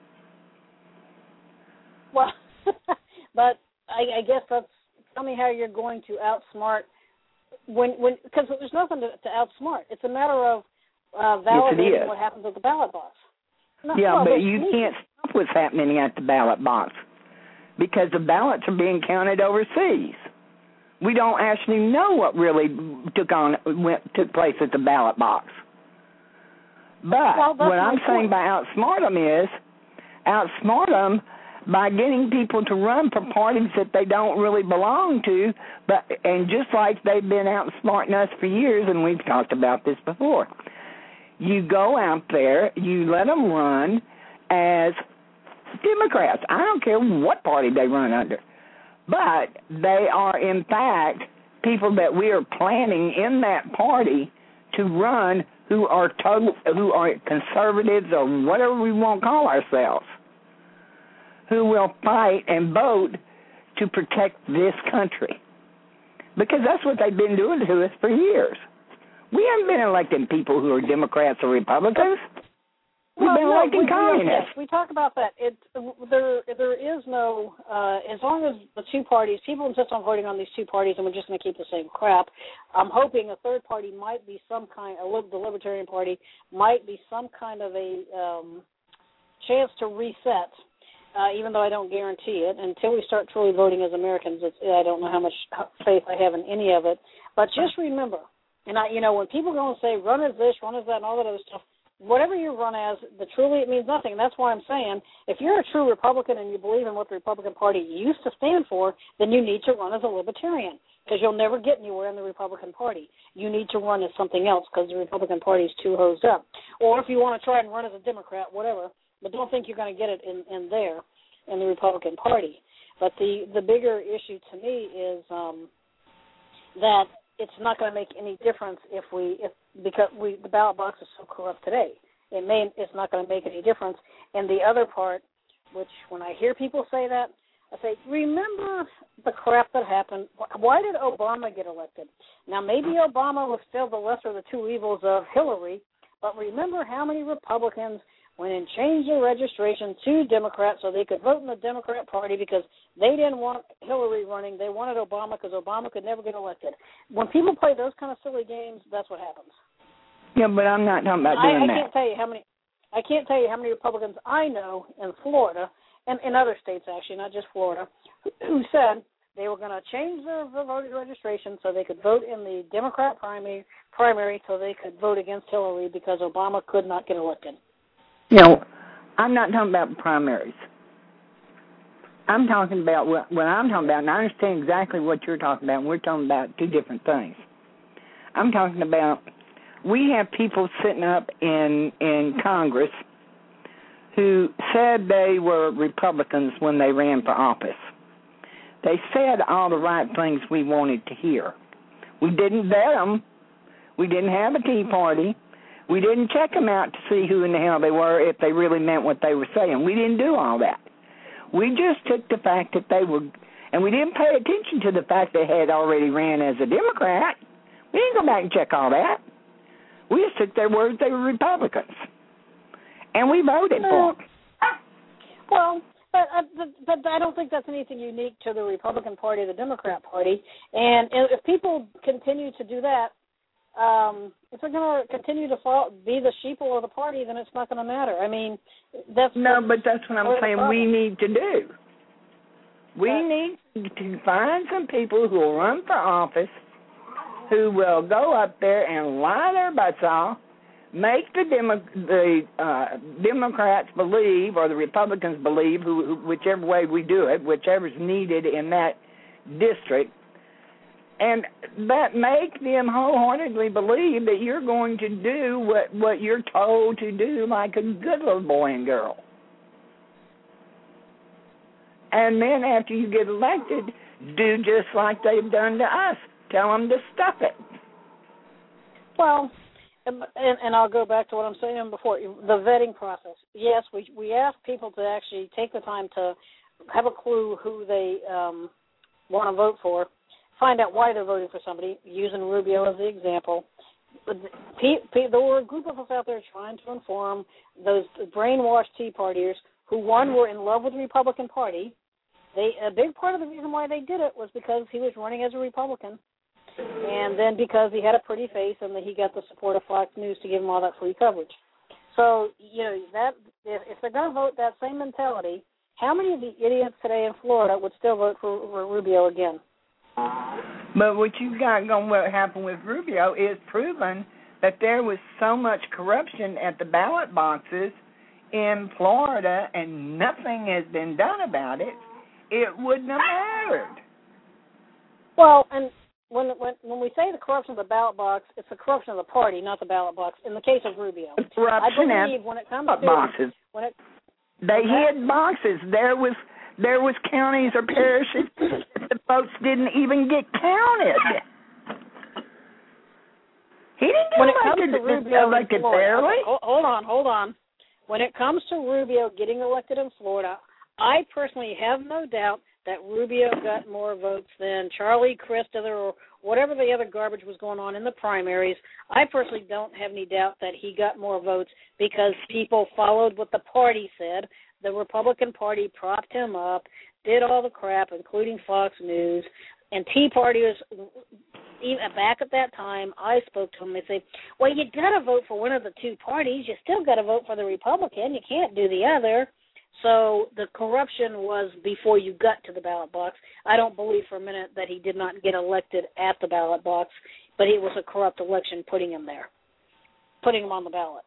Well, but I, I guess that's, tell me how you're going to outsmart, when, when, because there's nothing to, to outsmart. It's a matter of uh, validating yes, what happens at the ballot box. No, yeah, well, but you can't stop what's happening at the ballot box because the ballots are being counted overseas. We don't actually know what really took on went, took place at the ballot box. But well, what I'm point. saying by outsmart them is outsmart them by getting people to run for parties that they don't really belong to, but and just like they've been outsmarting us for years, and we've talked about this before. You go out there, you let them run as Democrats. I don't care what party they run under. But they are, in fact, people that we are planning in that party to run who are total, who are conservatives or whatever we want to call ourselves, who will fight and vote to protect this country. Because that's what they've been doing to us for years. We haven't been electing people who are Democrats or Republicans. We've well, been no, electing we, communists. Yes, we talk about that. It, there, there is no, uh, as long as the two parties, people insist on voting on these two parties and we're just going to keep the same crap, I'm hoping a third party might be some kind, a, the Libertarian Party might be some kind of a um, chance to reset, uh, even though I don't guarantee it. Until we start truly voting as Americans, it's, I don't know how much faith I have in any of it. But just remember, and I, you know, when people go and say, run as this, run as that, and all that other stuff, whatever you run as, the truly it means nothing. And that's why I'm saying, if you're a true Republican and you believe in what the Republican Party used to stand for, then you need to run as a Libertarian, because you'll never get anywhere in the Republican Party. You need to run as something else because the Republican Party is too hosed up. Or if you want to try and run as a Democrat, whatever, but don't think you're going to get it in, in there in the Republican Party. But the, the bigger issue to me is um, that it's not going to make any difference if we, if because we the ballot box is so corrupt today. It may it's not going to make any difference. And the other part, which when I hear people say that, I say, remember the crap that happened. Why did Obama get elected? Now maybe Obama was still the lesser of the two evils of Hillary, but remember how many Republicans went and changed their registration to Democrat so they could vote in the Democrat Party because they didn't want Hillary running. They wanted Obama because Obama could never get elected. When people play those kind of silly games, that's what happens. Yeah, but I'm not talking about doing I, I that. can't tell you how many. I can't tell you how many Republicans I know in Florida and in other states, actually, not just Florida, who said they were going to change their voter registration so they could vote in the Democrat primary, primary so they could vote against Hillary because Obama could not get elected. You know, I'm not talking about primaries. I'm talking about what, what I'm talking about, and I understand exactly what you're talking about, and we're talking about two different things. I'm talking about we have people sitting up in, in Congress who said they were Republicans when they ran for office. They said all the right things we wanted to hear. We didn't vet them. We didn't have a Tea Party. We didn't check them out to see who in the hell they were, if they really meant what they were saying. We didn't do all that. We just took the fact that they were, And we didn't pay attention to the fact they had already ran as a Democrat. We didn't go back and check all that. We just took their word they were Republicans. And we voted well, for them. Well, but, uh, but, but I don't think that's anything unique to the Republican Party or the Democrat Party. And if people continue to do that, um, if they're going to continue to fall, be the sheeple of the party, then it's not going to matter. I mean, that's... No, but that's what I'm saying we need to do. We but, need to find some people who will run for office, who will go up there and lie their butts off, make the Demo- the uh, Democrats believe, or the Republicans believe, who, who, whichever way we do it, whichever's needed in that district, and that make them wholeheartedly believe that you're going to do what, what you're told to do like a good little boy and girl. And then after you get elected, do just like they've done to us. Tell them to stuff it. Well, and, and I'll go back to what I'm saying before, the vetting process. Yes, we we ask people to actually take the time to have a clue who they um, want to vote for, find out why they're voting for somebody, using Rubio as the example. There were a group of us out there trying to inform those brainwashed Tea Partiers who, one, were in love with the Republican Party. They a big part of the reason why they did it was because he was running as a Republican, and then because he had a pretty face and that he got the support of Fox News to give him all that free coverage. So, you know, that if, if they're going to vote that same mentality, how many of the idiots today in Florida would still vote for, for Rubio again? But what you've got going, what happened with Rubio is proven that there was so much corruption at the ballot boxes in Florida, and nothing has been done about it. It wouldn't have mattered. Well, and when when when we say the corruption of the ballot box, it's the corruption of the party, not the ballot box. In the case of Rubio, corruption I believe when it comes to boxes, when it they hid boxes. There was there was counties or parishes that the votes didn't even get counted. He didn't get when it elected, comes to Rubio elected in Florida, fairly. okay, hold on, hold on. When it comes to Rubio getting elected in Florida, I personally have no doubt that Rubio got more votes than Charlie Crist or whatever the other garbage was going on in the primaries. I personally don't have any doubt that he got more votes because people followed what the party said. The Republican Party propped him up, did all the crap, including Fox News, and Tea Partiers, even back at that time, I spoke to them. They say, well, you got to vote for one of the two parties. You still got to vote for the Republican. You can't do the other. So the corruption was before you got to the ballot box. I don't believe for a minute that he did not get elected at the ballot box, but it was a corrupt election putting him there, putting him on the ballot.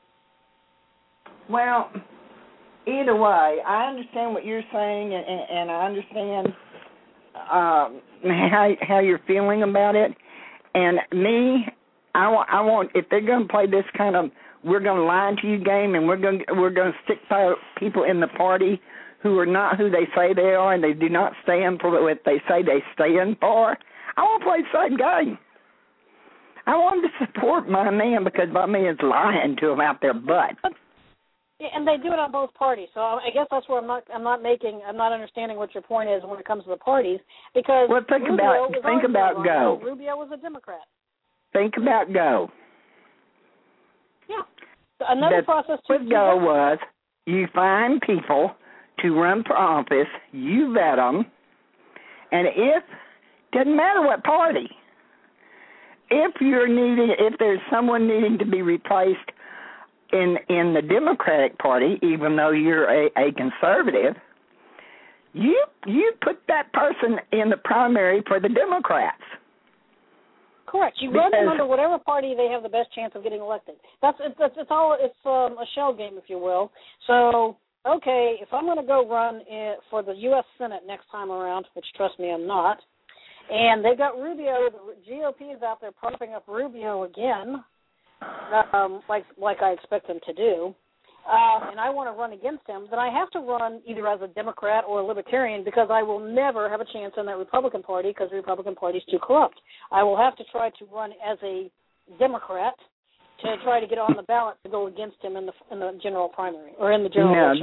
Well, either way, I understand what you're saying, and, and I understand um, how how you're feeling about it. And me, I want, I want if they're going to play this kind of we're going to lie to you game, and we're going to, we're going to stick by people in the party who are not who they say they are, and they do not stand for what they say they stand for. I want to play the same game. I want them to support my man because my man's lying to them out their butt. Yeah, and they do it on both parties. So I guess that's where I'm not I'm not making I'm not understanding what your point is when it comes to the parties because well, think Rubio about was think about Go. Rubio was a Democrat. Think about Go. Yeah. So another the process to with Go was you find people to run for office, you vet them, and if doesn't matter what party, if you're needing if there's someone needing to be replaced in in the Democratic Party, even though you're a, a conservative, you you put that person in the primary for the Democrats. Correct. You run them under whatever party they have the best chance of getting elected. That's it's it's, it's all it's um, a shell game, if you will. So okay, if I'm going to go run in, for the U S Senate next time around, which trust me, I'm not, and they've got Rubio, the G O P is out there propping up Rubio again, um, like like I expect them to do. Uh, and I want to run against him, then I have to run either as a Democrat or a Libertarian because I will never have a chance in that Republican Party because the Republican Party is too corrupt. I will have to try to run as a Democrat to try to get on the ballot to go against him in the in the general primary or in the general no, election. this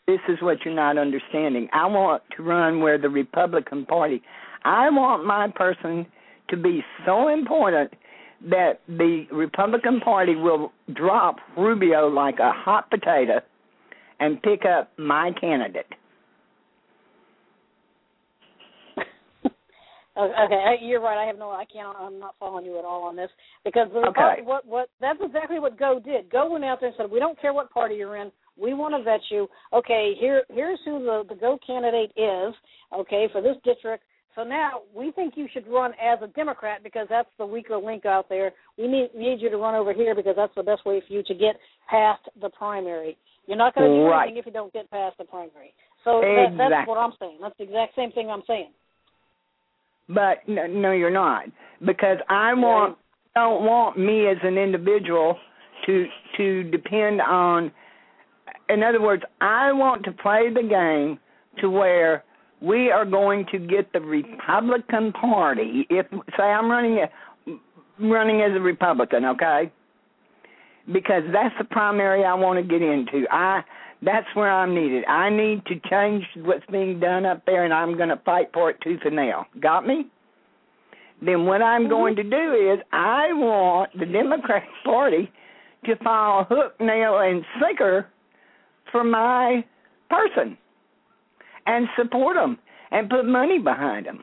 this is what you're not understanding. I want to run where the Republican Party, I want my person to be so important that the Republican Party will drop Rubio like a hot potato and pick up my candidate. Okay, you're right. I have no, I can't. I'm not following you at all on this because the okay. what what that's exactly what Go did. Go went out there and said, we don't care what party you're in. We want to vet you. Okay, here here's who the the Go candidate is. Okay, for this district. So now we think you should run as a Democrat because that's the weaker link out there. We need need you to run over here because that's the best way for you to get past the primary. You're not going to do right. anything if you don't get past the primary. So exactly. that, that's what I'm saying. That's the exact same thing I'm saying. But no, no, you're not, because I want don't want me as an individual to to depend on. In other words, I want to play the game to where we are going to get the Republican Party. If say I'm running a, running as a Republican, okay, because that's the primary I want to get into. I that's where I'm needed. I need to change what's being done up there, and I'm going to fight for it tooth and nail. Got me? Then what I'm going to do is I want the Democratic Party to file hook, nail, and sinker for my person and support them and put money behind them.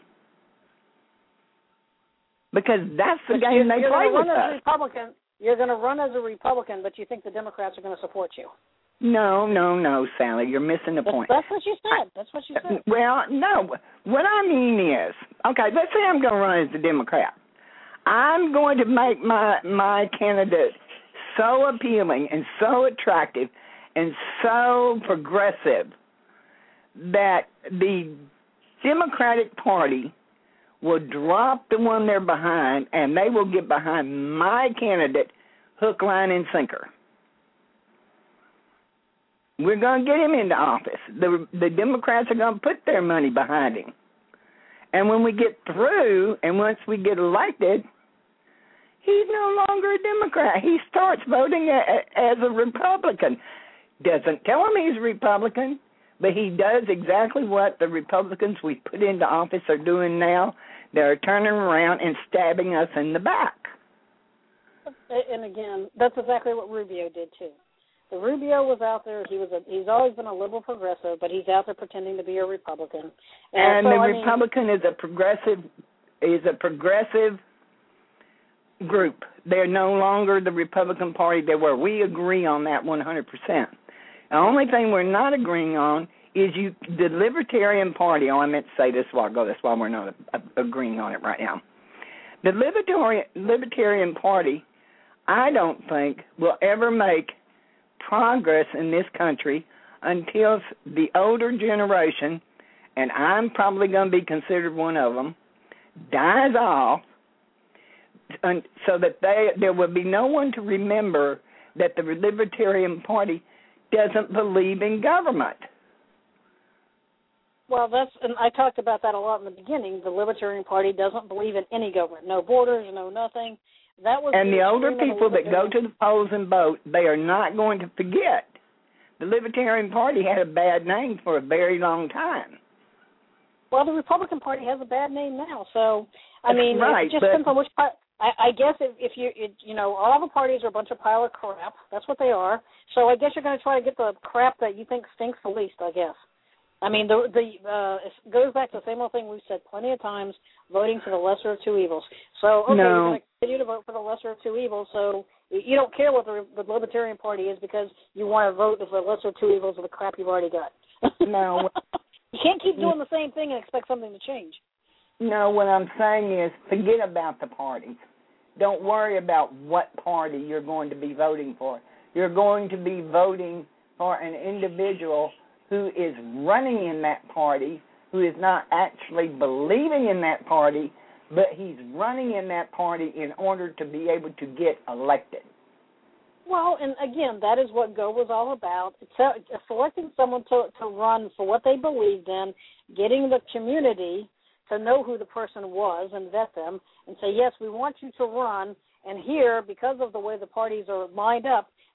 Because that's the but game you're, they you're play with run as us. a Republican. You're going to run as a Republican, but you think the Democrats are going to support you. No, no, no, Sally, you're missing the point. That's, that's what you said. That's what you said. Well, no. What I mean is, okay, let's say I'm going to run as a Democrat. I'm going to make my my candidate so appealing and so attractive and so progressive that the Democratic Party will drop the one they're behind and they will get behind my candidate hook, line, and sinker. We're going to get him into office. The the Democrats are going to put their money behind him. And when we get through and once we get elected, he's no longer a Democrat. He starts voting a, a, as a Republican. Doesn't tell him he's a Republican, but he does exactly what the Republicans we put into office are doing now. They're turning around and stabbing us in the back. And again, that's exactly what Rubio did too. The Rubio was out there. He was a, he's always been a liberal progressive, but he's out there pretending to be a Republican. And, and so, the I Republican mean, is a progressive is a progressive group. They're no longer the Republican Party they were. We agree on that one hundred percent. The only thing we're not agreeing on is you the Libertarian Party. Oh, I meant to say this a while ago. That's why we're not uh, agreeing on it right now. The Libertarian Libertarian Party, I don't think, will ever make progress in this country until the older generation, and I'm probably going to be considered one of them, dies off, and so that they there will be no one to remember that the Libertarian Party doesn't believe in government. Well, that's and I talked about that a lot in the beginning. The Libertarian Party doesn't believe in any government, no borders, no nothing. That was and the, the older people people that go to the polls and vote, they are not going to forget. The Libertarian Party had a bad name for a very long time. Well, the Republican Party has a bad name now. So, I That's mean, right, it just but, depends on which part. I, I guess if, if you, it, you know, all the parties are a bunch of pile of crap. That's what they are. So I guess you're going to try to get the crap that you think stinks the least, I guess. I mean, the the uh, it goes back to the same old thing we've said plenty of times, voting for the lesser of two evils. So, okay, no. you're going to continue to vote for the lesser of two evils, so you don't care what the, the Libertarian Party is because you want to vote for the lesser of two evils of the crap you've already got. No. You can't keep doing the same thing and expect something to change. No, what I'm saying is forget about the parties. Don't worry about what party you're going to be voting for. You're going to be voting for an individual who is running in that party, who is not actually believing in that party, but he's running in that party in order to be able to get elected. Well, and again, that is what Go was all about. It's uh, selecting someone to, to run for what they believed in, getting the community to know who the person was and vet them and say, yes, we want you to run, and here, because of the way the parties are lined up,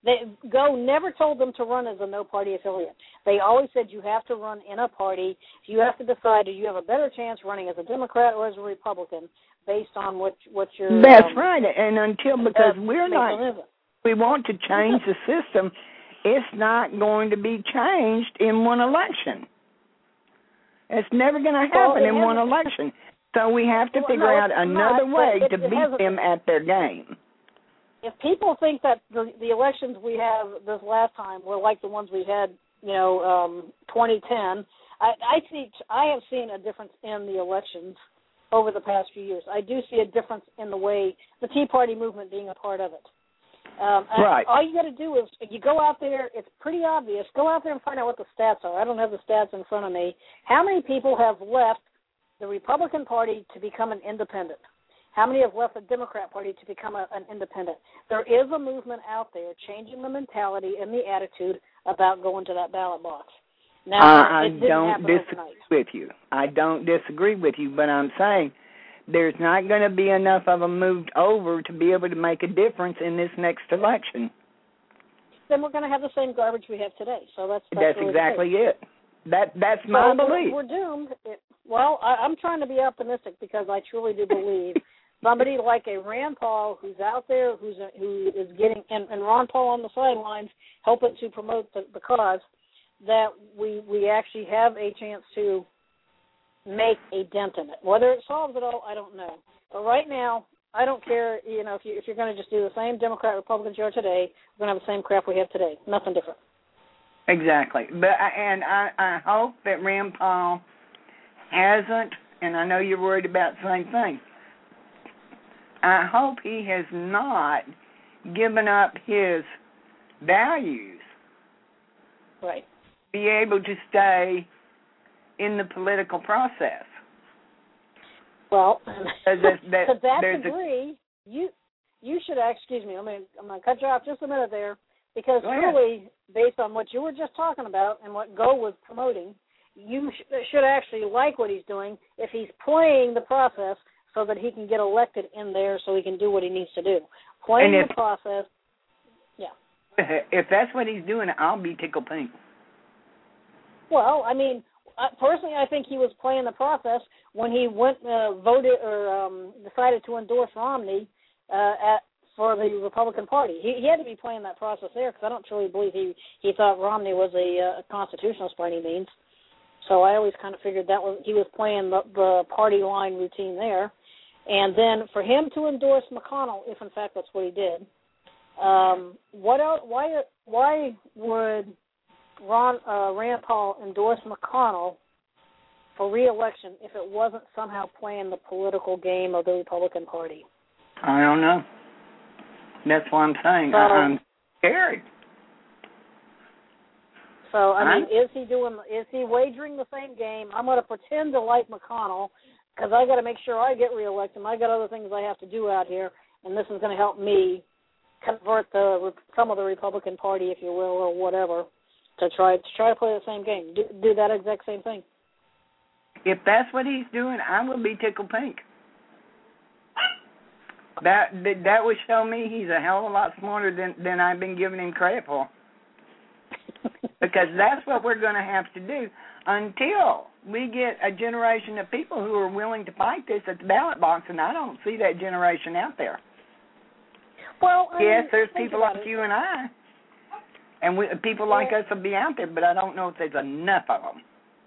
They Go never told them to run as a no-party affiliate. They always said you have to run in a party. You have to decide, do you have a better chance running as a Democrat or as a Republican based on what what your That's um, right. And until because uh, we're not, we want to change the system. It's not going to be changed in one election. It's never going to happen well, in one election. So we have to well, figure no, out another not, way it, to it beat them at their game. If people think that the, the elections we have this last time were like the ones we had, you know, um, twenty ten, I, I see. I have seen a difference in the elections over the past few years. I do see a difference in the way the Tea Party movement being a part of it. Um, right. All you got to do is you go out there. It's pretty obvious. Go out there and find out what the stats are. I don't have the stats in front of me. How many people have left the Republican Party to become an independent? How many have left the Democrat Party to become a, an independent? There is a movement out there changing the mentality and the attitude about going to that ballot box. Now, uh, I it didn't don't disagree overnight. with you. I don't disagree with you, but I'm saying there's not going to be enough of them moved over to be able to make a difference in this next election. Then we're going to have the same garbage we have today. So that's that's, that's really exactly it. That that's so my we're, belief. We're doomed. It, well, I, I'm trying to be optimistic because I truly do believe somebody like a Rand Paul who's out there, who's a, who is getting, and, and Ron Paul on the sidelines helping to promote the, the cause, that we we actually have a chance to make a dent in it. Whether it solves it all, I don't know. But right now, I don't care. You know, if you if you're going to just do the same Democrat Republican show today, we're going to have the same crap we have today. Nothing different. Exactly. But and I, I hope that Rand Paul hasn't, and I know you're worried about the same thing. I hope he has not given up his values. Right. Be able to stay in the political process. Well, that, that, to that degree, a, you you should, excuse me, I mean, I'm going to cut you off just a minute there, because truly, based on what you were just talking about and what Go was promoting, you sh- should actually like what he's doing if he's playing the process so that he can get elected in there so he can do what he needs to do. Playing if, the process, yeah. If that's what he's doing, I'll be tickled pink. Well, I mean, personally, I think he was playing the process when he went uh, voted or um, decided to endorse Romney uh, at for the Republican Party. He, he had to be playing that process there because I don't truly believe he, he thought Romney was a, a constitutionalist by any means. So I always kind of figured that was he was playing the, the party line routine there. And then for him to endorse McConnell, if in fact that's what he did, um, what else, why why would Ron uh, Rand Paul endorse McConnell for re-election if it wasn't somehow playing the political game of the Republican Party? I don't know. That's what I'm saying. So, I'm scared. So I mean, I'm, is he doing? Is he wagering the same game? I'm going to pretend to like McConnell because I got to make sure I get re-elected. I got other things I have to do out here, and this is going to help me convert the some of the Republican Party, if you will, or whatever, to try to try to play the same game. Do, do that exact same thing. If that's what he's doing, I will be tickled pink. That, that that would show me he's a hell of a lot smarter than, than I've been giving him credit for. Because that's what we're going to have to do until we get a generation of people who are willing to fight this at the ballot box, and I don't see that generation out there. Well, I yes, mean, there's people like it. you and I, and we, people like yeah. us will be out there, but I don't know if there's enough of them.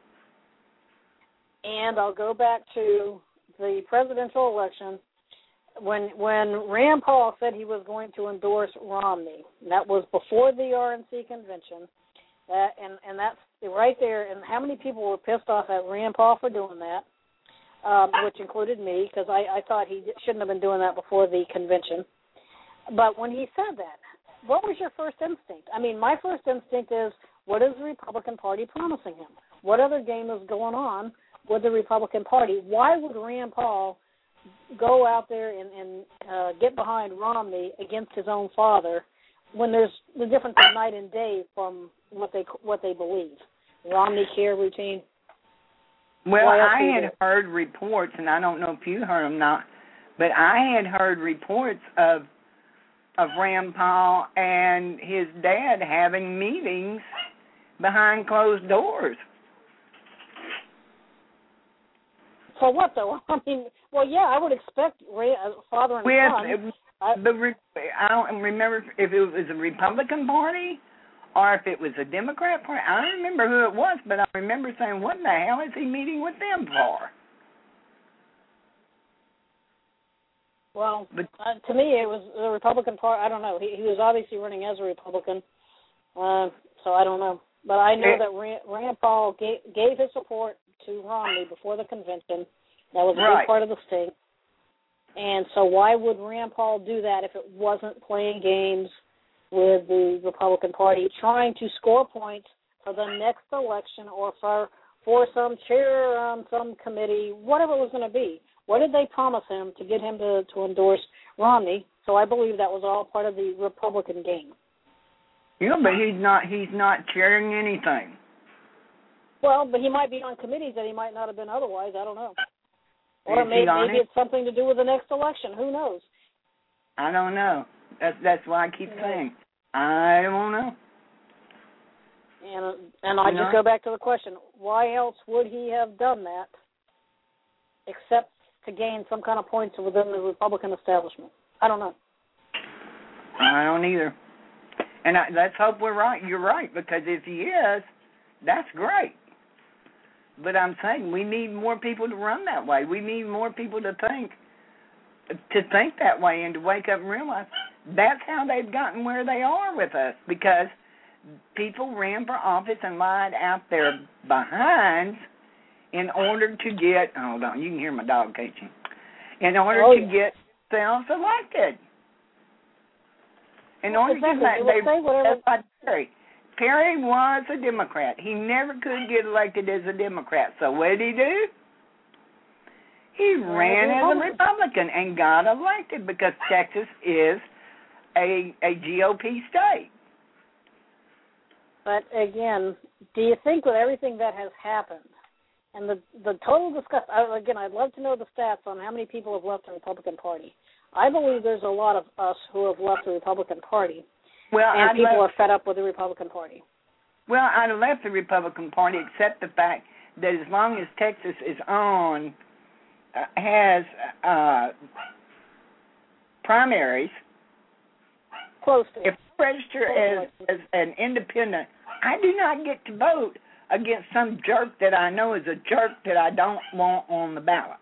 And I'll go back to the presidential election. When when Rand Paul said he was going to endorse Romney, that was before the R N C convention, uh, and and that's right there. And how many people were pissed off at Rand Paul for doing that, um, which included me, because I, I thought he shouldn't have been doing that before the convention. But when he said that, what was your first instinct? I mean, my first instinct is, what is the Republican Party promising him? What other game is going on with the Republican Party? Why would Rand Paul go out there and, and uh, get behind Romney against his own father when there's the difference of night and day from what they what they believe? Romney care routine. Well, I had heard reports, and I don't know if you heard them not, but I had heard reports of of Rand Paul and his dad having meetings behind closed doors. For what, though? I mean, well, yeah, I would expect Ray, uh, father and With, son. I, the, I don't remember if it was a Republican Party or if it was a Democrat Party. I don't remember who it was, but I remember saying, what the hell is he meeting with them for? Well, but, uh, to me, it was the Republican Party. I don't know. He, he was obviously running as a Republican, uh, so I don't know. But I know it, that Rand, Rand Paul gave, gave his support to Romney before the convention. That was a right. big part of the state. And so why would Rand Paul do that if it wasn't playing games with the Republican Party, trying to score points for the next election or for for some chair on some committee, whatever it was going to be? What did they promise him to get him to, to endorse Romney? So I believe that was all part of the Republican game. Yeah, but he's not he's not chairing anything. Well, but he might be on committees that he might not have been otherwise. I don't know. Or Is maybe, maybe it? it's something to do with the next election. Who knows? I don't know. That's that's why I keep yeah. saying I don't know. And and I you just know? go back to the question: why else would he have done that, except to gain some kind of points within the Republican establishment? I don't know. I don't either. And I, let's hope we're right. You're right, because if he is, that's great. But I'm saying we need more people to run that way. We need more people to think to think that way and to wake up and realize that's how they've gotten where they are with us, because people ran for office and lied out their behinds in order to get, hold on, you can hear my dog, can't you? In order oh, to yeah. get themselves elected. In well, order exactly. to they, they, say whatever. that's like Perry. Perry was a Democrat. He never could get elected as a Democrat. So what did he do? He Well, ran as a Republican and got elected because Texas is a a G O P state. But again, do you think with everything that has happened and the the total disgust, again, I'd love to know the stats on how many people have left the Republican Party. I believe there's a lot of us who have left the Republican Party, well, and I'd people left, are fed up with the Republican Party. Well, I'd have left the Republican Party except the fact that as long as Texas is on, uh, has uh, primaries, Close to if I register as, as an independent, I do not get to vote against some jerk that I know is a jerk that I don't want on the ballot.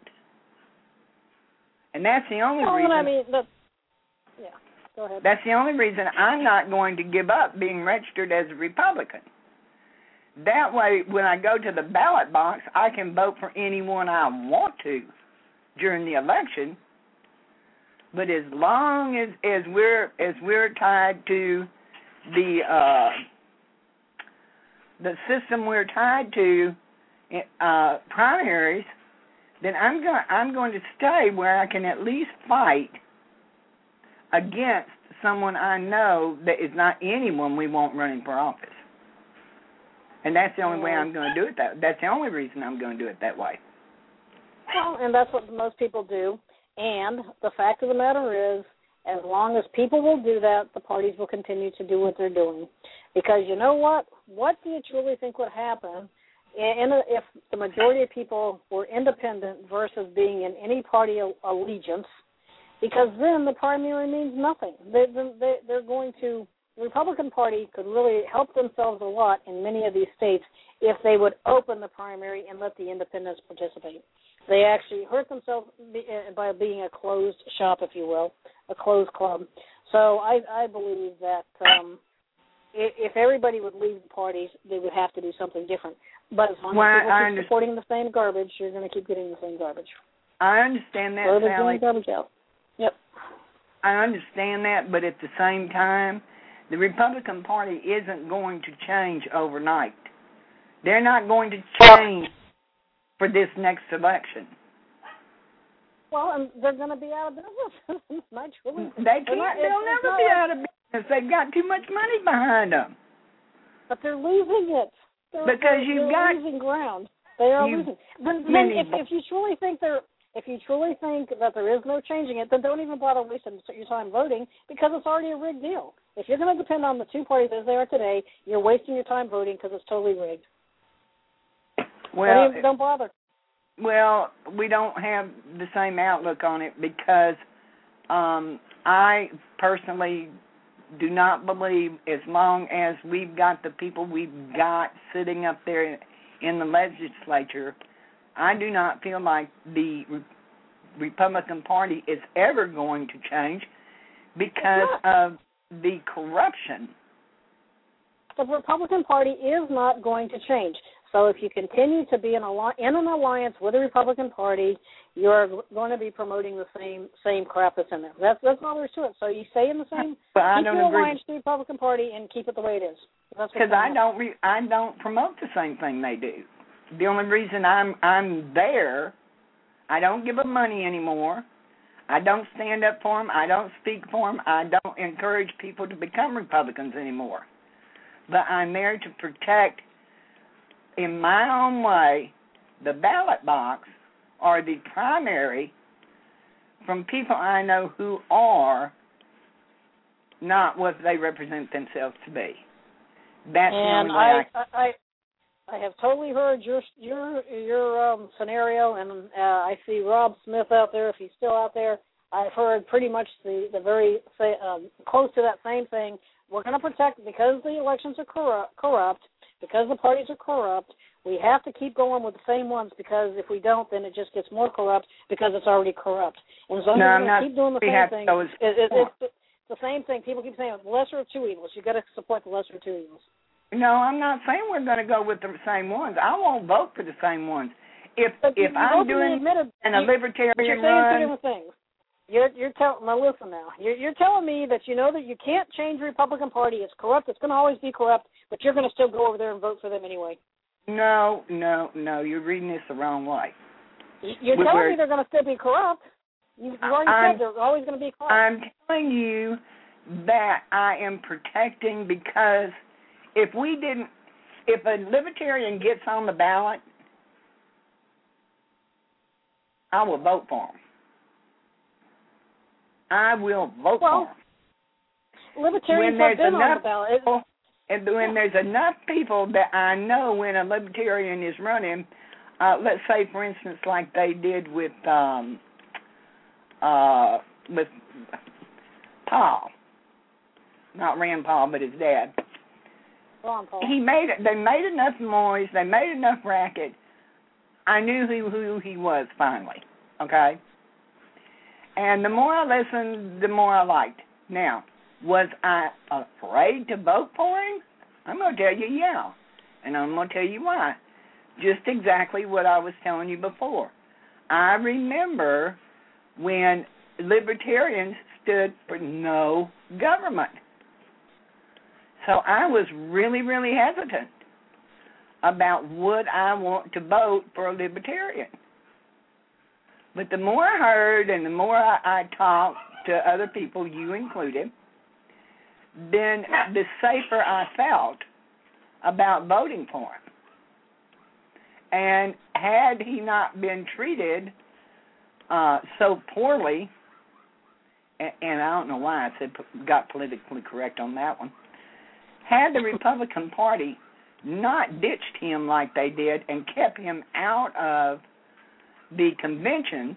And that's the only well, reason. I mean, the, yeah, go ahead. That's the only reason I'm not going to give up being registered as a Republican. That way, when I go to the ballot box, I can vote for anyone I want to during the election. But as long as, as we're as we're tied to the uh, the system we're tied to, uh, primaries, then I'm going I'm going to stay where I can at least fight against someone I know that is not anyone we want running for office. And that's the only way I'm going to do it. That that's the only reason I'm going to do it that way. Well, and that's what most people do. And the fact of the matter is, as long as people will do that, the parties will continue to do what they're doing. Because you know what? What do you truly think would happen in a, if the majority of people were independent versus being in any party allegiance? Because then the primary means nothing. They, they, they're going to, the Republican Party could really help themselves a lot in many of these states if they would open the primary and let the independents participate. They actually hurt themselves by being a closed shop, if you will, a closed club. So I, I believe that um, if everybody would leave the parties, they would have to do something different. But as long well, as people I keep supporting the same garbage, you're going to keep getting the same garbage. I understand that, garbage Sally. in, garbage out. Yep. I understand that, but at the same time, the Republican Party isn't going to change overnight. They're not going to change for this next election. Well, and they're going to be out of business. Not truly. They can't. Not, they'll it's, never it's be like, out of business. They've got too much money behind them. But they're losing it. They're, Because they're, you've they're got losing ground. They are you, losing. Then, then if, if you truly think they're If you truly think that there is no changing it, then don't even bother wasting your time voting because it's already a rigged deal. If you're going to depend on the two parties as they are today, you're wasting your time voting because it's totally rigged. Well, don't, even, don't bother. Well, we don't have the same outlook on it because um, I personally do not believe as long as we've got the people we've got sitting up there in the legislature, I do not feel like the Re- Republican Party is ever going to change because of the corruption. The Republican Party is not going to change. So if you continue to be in, alli- in an alliance with the Republican Party, you're going to be promoting the same same crap that's in there. That's that's all there is to it. So you stay in the same, but I keep don't your agree. alliance with the Republican Party and keep it the way it is. Because I don't re- I don't promote the same thing they do. The only reason I'm I'm there, I don't give them money anymore. I don't stand up for them. I don't speak for them. I don't encourage people to become Republicans anymore. But I'm there to protect, in my own way, the ballot box or the primary from people I know who are not what they represent themselves to be. That's and the only way I, I, I I have totally heard your your your um, scenario, and uh, I see Rob Smith out there. If he's still out there, I've heard pretty much the the very um, close to that same thing. We're going to protect because the elections are corrupt, corrupt, because the parties are corrupt. We have to keep going with the same ones because if we don't, then it just gets more corrupt because it's already corrupt. And as long no, as I'm we're not, going to keep doing the same thing, it, it, it's, it's the same thing. People keep saying lesser of two evils. You've got to support the lesser of two evils. No, I'm not saying we're going to go with the same ones. I won't vote for the same ones. If but if you I'm doing admitted, an a you, libertarian but you're saying run, two different things. You're you're telling now listen now. You're you're telling me that you know that you can't change the Republican Party. It's corrupt. It's going to always be corrupt. But you're going to still go over there and vote for them anyway. No, no, no. You're reading this the wrong way. You're We're, telling me they're going to still be corrupt. You've already I'm, said they're always going to be corrupt. I'm telling you that I am protecting because if we didn't, if a libertarian gets on the ballot, I will vote for him. I will vote well, for him. Libertarians have been on the ballot. People, and when there's enough people that I know when a libertarian is running, uh, let's say, for instance, like they did with um, uh, with Paul, not Rand Paul, but his dad. Ron Paul. He made it. They made enough noise. They made enough racket. I knew who who he was finally. Okay. And the more I listened, the more I liked. Now, was I afraid to vote for him? I'm going to tell you, yeah. And I'm going to tell you why. Just exactly what I was telling you before. I remember when libertarians stood for no government. So I was really, really hesitant about would I want to vote for a libertarian. But the more I heard and the more I, I talked to other people, you included, then the safer I felt about voting for him. And had he not been treated uh, so poorly, and, and I don't know why I said got politically correct on that one, had the Republican Party not ditched him like they did and kept him out of the convention,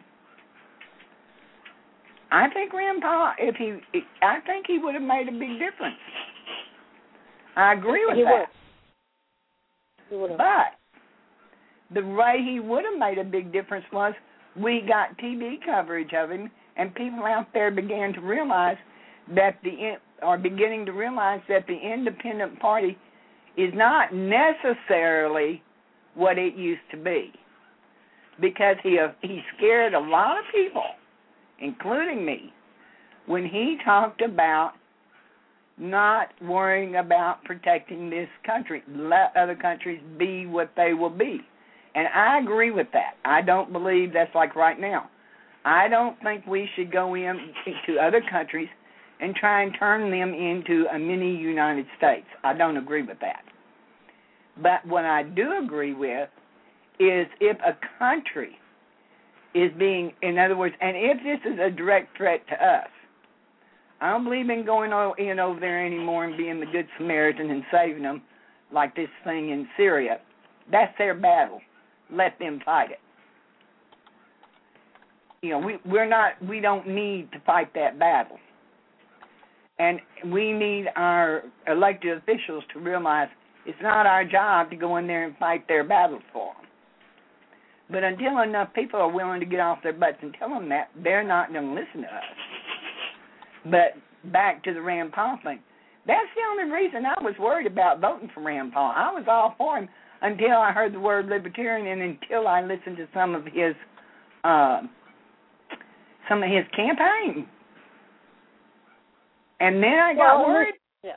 I think Rand Paul, if he, I think he would have made a big difference. I agree with he that. He would have. But the way he would have made a big difference was we got T V coverage of him, and people out there began to realize that the are beginning to realize that the independent party is not necessarily what it used to be. Because he he scared a lot of people, including me, when he talked about not worrying about protecting this country. Let other countries be what they will be. And I agree with that. I don't believe that's like right now. I don't think we should go in to other countries and try and turn them into a mini United States. I don't agree with that. But what I do agree with is if a country is being, in other words, and if this is a direct threat to us, I don't believe in going in over there anymore and being the good Samaritan and saving them like this thing in Syria. That's their battle. Let them fight it. You know, we, we're not, we don't need to fight that battle. And we need our elected officials to realize it's not our job to go in there and fight their battles for them. But until enough people are willing to get off their butts and tell them that, they're not going to listen to us. But back to the Rand Paul thing. That's the only reason I was worried about voting for Rand Paul. I was all for him until I heard the word libertarian and until I listened to some of his uh, some of his campaign. And then I got well, worried. Yeah.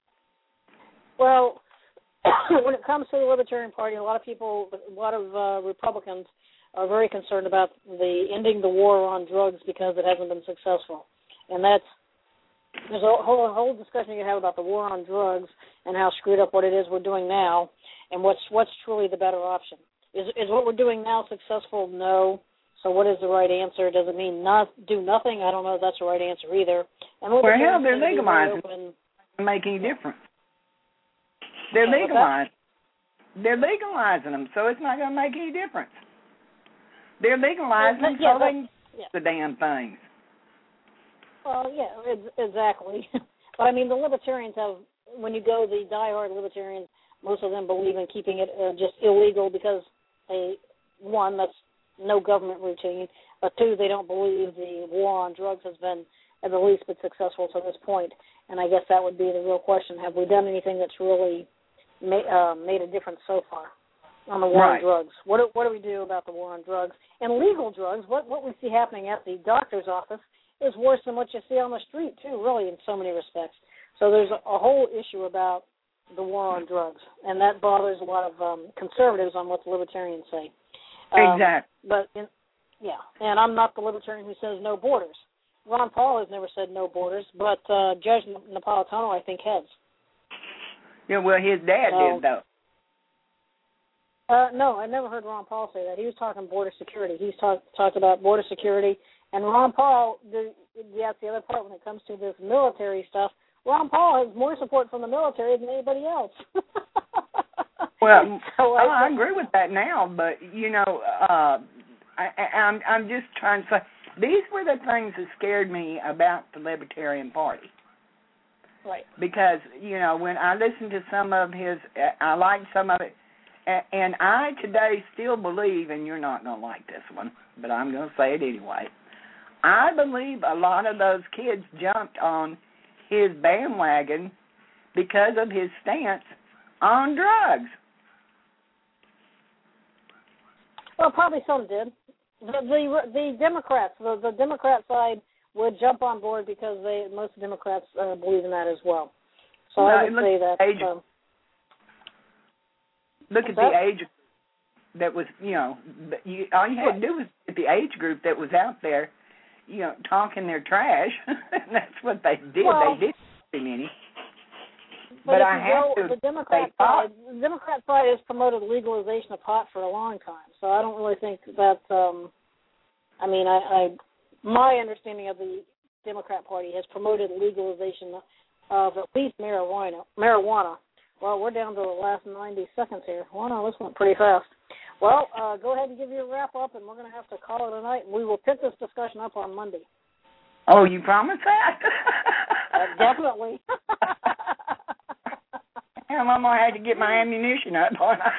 Well, when it comes to the Libertarian Party, a lot of people, a lot of uh, Republicans are very concerned about the ending the war on drugs because it hasn't been successful. And that's, there's a whole, a whole discussion you have about the war on drugs and how screwed up what it is we're doing now and what's what's truly the better option. Is is what we're doing now successful? No. So what is the right answer? Does it mean not do nothing? I don't know if that's the right answer either. And well, hell, they're legalizing. Doesn't make any difference. They're yeah, legalizing. They're legalizing them, so it's not going to make any difference. They're legalizing them yeah, so that, they can yeah. the damn things. Well, yeah, exactly. But, I mean, the Libertarians have, when you go, the diehard Libertarians, most of them believe in keeping it uh, just illegal because, they, one, that's no government routine, but two, they don't believe the war on drugs has been, at the least, been successful to this point. And I guess that would be the real question. Have we done anything that's really made, uh, made a difference so far on the war right. on drugs? What do, what do we do about the war on drugs? And legal drugs, what, what we see happening at the doctor's office is worse than what you see on the street, too, really, in so many respects. So there's a, a whole issue about the war on drugs, and that bothers a lot of um, conservatives on what the libertarians say. Um, exactly. But, in, yeah, and I'm not the libertarian who says no borders. Ron Paul has never said no borders, but uh, Judge Napolitano, I think, has. Yeah, well, his dad so, did, though. Uh, no, I never heard Ron Paul say that. He was talking border security. He's talk, talked about border security. And Ron Paul, the, that's the other part when it comes to this military stuff. Ron Paul has more support from the military than anybody else. Well, so I, I agree with that now, but, you know, uh, I, I'm, I'm just trying to say, these were the things that scared me about the Libertarian Party. Right. Because, you know, when I listened to some of his, I liked some of it, and I today still believe, and you're not going to like this one, but I'm going to say it anyway, I believe a lot of those kids jumped on his bandwagon because of his stance on drugs. Well, probably some did. The the, the Democrats, the, the Democrat side would jump on board because they most Democrats uh, believe in that as well. So no, I would look say that. that. Age, um, look at that? the age that was, you know, you, all you had to do was at the age group that was out there, you know, talking their trash. That's what they did. Well, they did too many. But, but I have go, to the Democrat side, the Democrat side has promoted legalization of pot for a long time. So I don't really think that. Um, I mean, I, I my understanding of the Democrat Party has promoted legalization of at least marijuana. Marijuana. Well, we're down to the last ninety seconds here. Well, no, this went pretty fast. Well, uh, go ahead and give your wrap up, and we're going to have to call it a night. We will pick this discussion up on Monday. Oh, you promise that? uh, definitely. Hell, I'm going to have to get my ammunition up.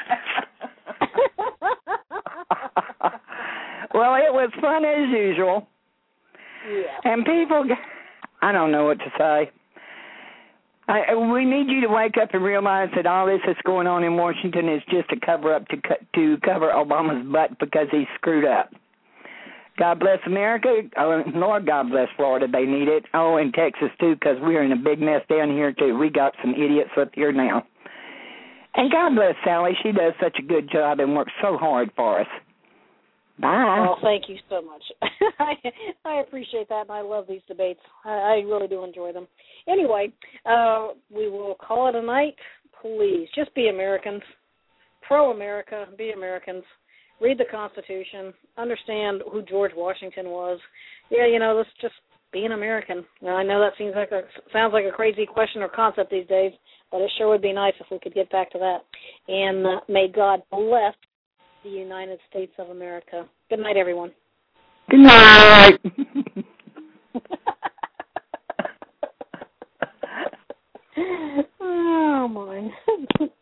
Well, it was fun as usual. Yeah. And people, I don't know what to say. I, we need you to wake up and realize that all this that's going on in Washington is just a cover-up to to cover Obama's butt because he's screwed up. God bless America. Oh, Lord, God bless Florida. They need it. Oh, and Texas, too, because we're in a big mess down here, too. We got some idiots up here now. And God bless Sally. She does such a good job and works so hard for us. Bye. Well, thank you so much. I, I appreciate that, and I love these debates. I, I really do enjoy them. Anyway, uh, we will call it a night. Please, just be Americans. Pro-America, be Americans. read the Constitution, understand who George Washington was. Yeah, you know, let's just be an American. Now, I know that seems like a sounds like a crazy question or concept these days, but it sure would be nice if we could get back to that. And uh, may God bless the United States of America. Good night, everyone. Good night. Oh, my.